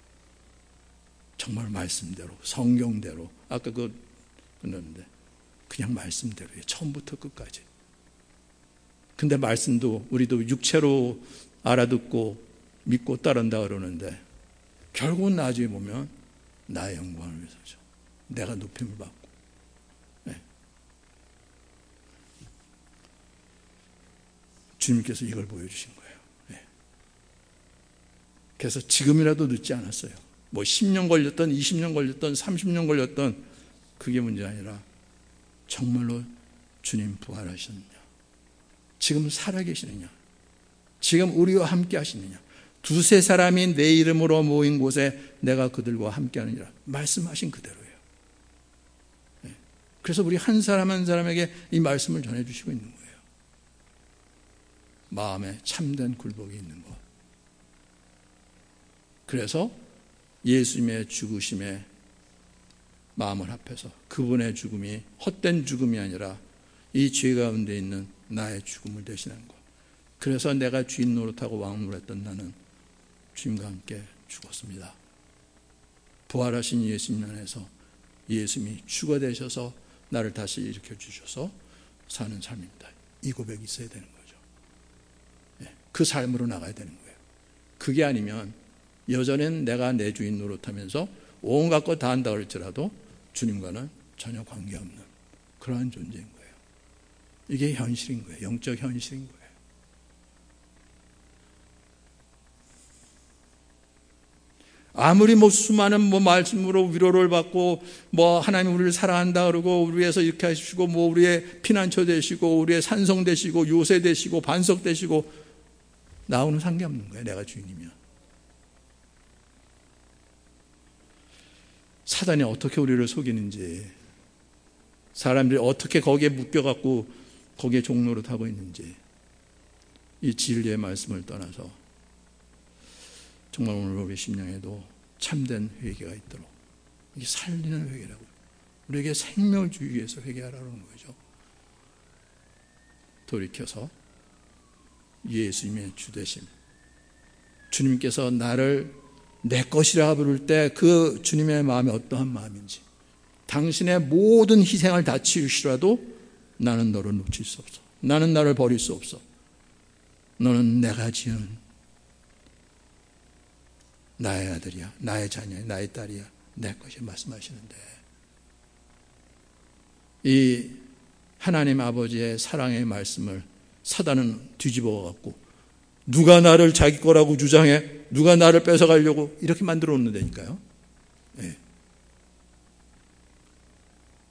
정말 말씀대로, 성경대로 아까 그 끝났는데 그냥 말씀대로예요. 처음부터 끝까지. 근데 말씀도 우리도 육체로 알아듣고 믿고 따른다 그러는데 결국은 나중에 보면 나의 영광을 위해서죠. 내가 높임을 받고. 네. 주님께서 이걸 보여주신 거예요. 네. 그래서 지금이라도 늦지 않았어요. 뭐 십 년 걸렸던 이십 년 걸렸던 삼십 년 걸렸던 그게 문제가 아니라 정말로 주님 부활하셨느냐, 지금 살아계시느냐, 지금 우리와 함께 하시느냐, 두세 사람이 내 이름으로 모인 곳에 내가 그들과 함께 하느니라 말씀하신 그대로예요. 그래서 우리 한 사람 한 사람에게 이 말씀을 전해주시고 있는 거예요. 마음에 참된 굴복이 있는 것. 그래서 예수님의 죽으심에 마음을 합해서 그분의 죽음이 헛된 죽음이 아니라 이 죄 가운데 있는 나의 죽음을 대신한 것. 그래서 내가 주인 노릇하고 왕노릇했던 나는 주님과 함께 죽었습니다. 부활하신 예수님 안에서 예수님이 주가 되셔서 나를 다시 일으켜 주셔서 사는 삶입니다. 이 고백이 있어야 되는 거죠. 그 삶으로 나가야 되는 거예요. 그게 아니면 여전히 내가 내 주인 노릇하면서 온갖 것 다 한다 할지라도 주님과는 전혀 관계없는 그러한 존재인 거예요. 이게 현실인 거예요. 영적 현실인 거예요. 아무리 뭐 수많은 뭐 말씀으로 위로를 받고 뭐 하나님 우리를 사랑한다 그러고 우리 위해서 이렇게 하시고 뭐 우리의 피난처 되시고 우리의 산성 되시고 요새 되시고 반석 되시고 나오는 상관없는 거예요. 내가 주인이면. 사단이 어떻게 우리를 속이는지, 사람들이 어떻게 거기에 묶여갖고 거기에 종노릇 하고 있는지, 이 진리의 말씀을 떠나서 정말 오늘 우리 심령에도 참된 회개가 있도록, 이게 살리는 회개라고요. 우리에게 생명을 주기 위해서 회개하라는 거죠. 돌이켜서 예수님의 주되심, 주님께서 나를 내 것이라 부를 때 그 주님의 마음이 어떠한 마음인지, 당신의 모든 희생을 다 치우시라도 나는 너를 놓칠 수 없어. 나는 나를 버릴 수 없어. 너는 내가 지은 나의 아들이야, 나의 자녀야, 나의 딸이야, 내 것이 말씀하시는데, 이 하나님 아버지의 사랑의 말씀을 사단은 뒤집어 갖고 누가 나를 자기 거라고 주장해, 누가 나를 뺏어가려고 이렇게 만들어 놓는다니까요. 네.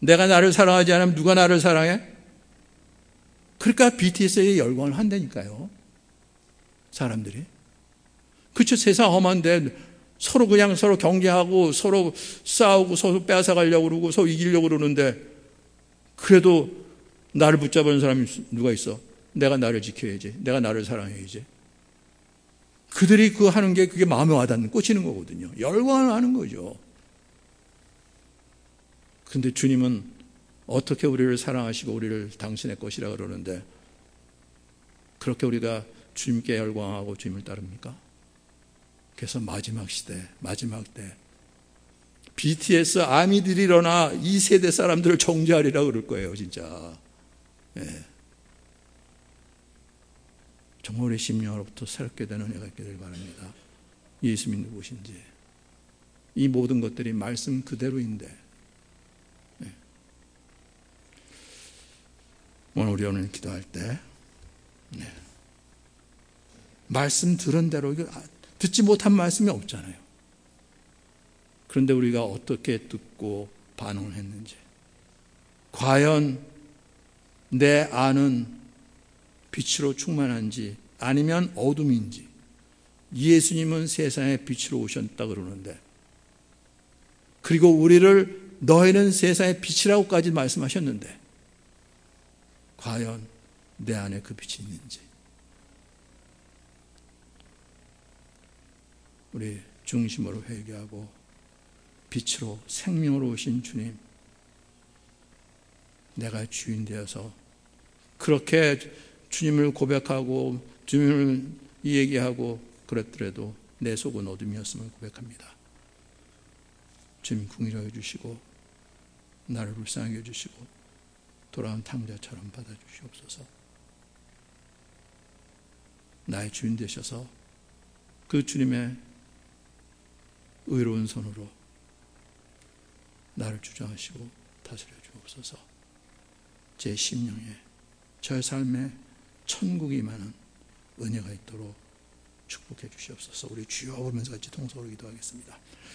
내가 나를 사랑하지 않으면 누가 나를 사랑해? 그러니까 비티에스에 열광을 한다니까요. 사람들이. 그쵸, 세상 험한데 서로 그냥 서로 경계하고 서로 싸우고 서로 빼앗아가려고 그러고 서로 이기려고 그러는데 그래도 나를 붙잡은 사람이 누가 있어? 내가 나를 지켜야지. 내가 나를 사랑해야지. 그들이 그 하는 게 그게 마음에 와닿는 꽂히는 거거든요. 열광을 하는 거죠. 그런데 주님은 어떻게 우리를 사랑하시고 우리를 당신의 것이라 그러는데 그렇게 우리가 주님께 열광하고 주님을 따릅니까? 그래서 마지막 시대, 마지막 때 비티에스 아미들이 일어나 이 세대 사람들을 정죄하리라 그럴 거예요, 진짜. 예. 정말 우리 심령으로부터 새롭게 되는 은혜가 있게 되길 바랍니다. 예수님이 누구신지. 이 모든 것들이 말씀 그대로인데. 예. 오늘 우리 오늘 기도할 때 네. 말씀 들은 대로 듣지 못한 말씀이 없잖아요. 그런데 우리가 어떻게 듣고 반응을 했는지, 과연 내 안은 빛으로 충만한지 아니면 어둠인지. 예수님은 세상에 빛으로 오셨다 그러는데, 그리고 우리를 너희는 세상의 빛이라고까지 말씀하셨는데 과연 내 안에 그 빛이 있는지. 우리 중심으로 회개하고 빛으로 생명으로 오신 주님, 내가 주인 되어서 그렇게 주님을 고백하고 주님을 얘기하고 그랬더라도 내 속은 어둠이었음을 고백합니다. 주님 긍휼히 여주시고 나를 불쌍하게 해주시고 돌아온 탕자처럼 받아주시옵소서. 나의 주인 되셔서 그 주님의 의로운 손으로 나를 주장하시고 다스려 주옵소서. 제 심령에 저 삶에 천국이 임하는 은혜가 있도록 축복해 주시옵소서. 우리 주여 부르면서 같이 통성으로 기도하겠습니다.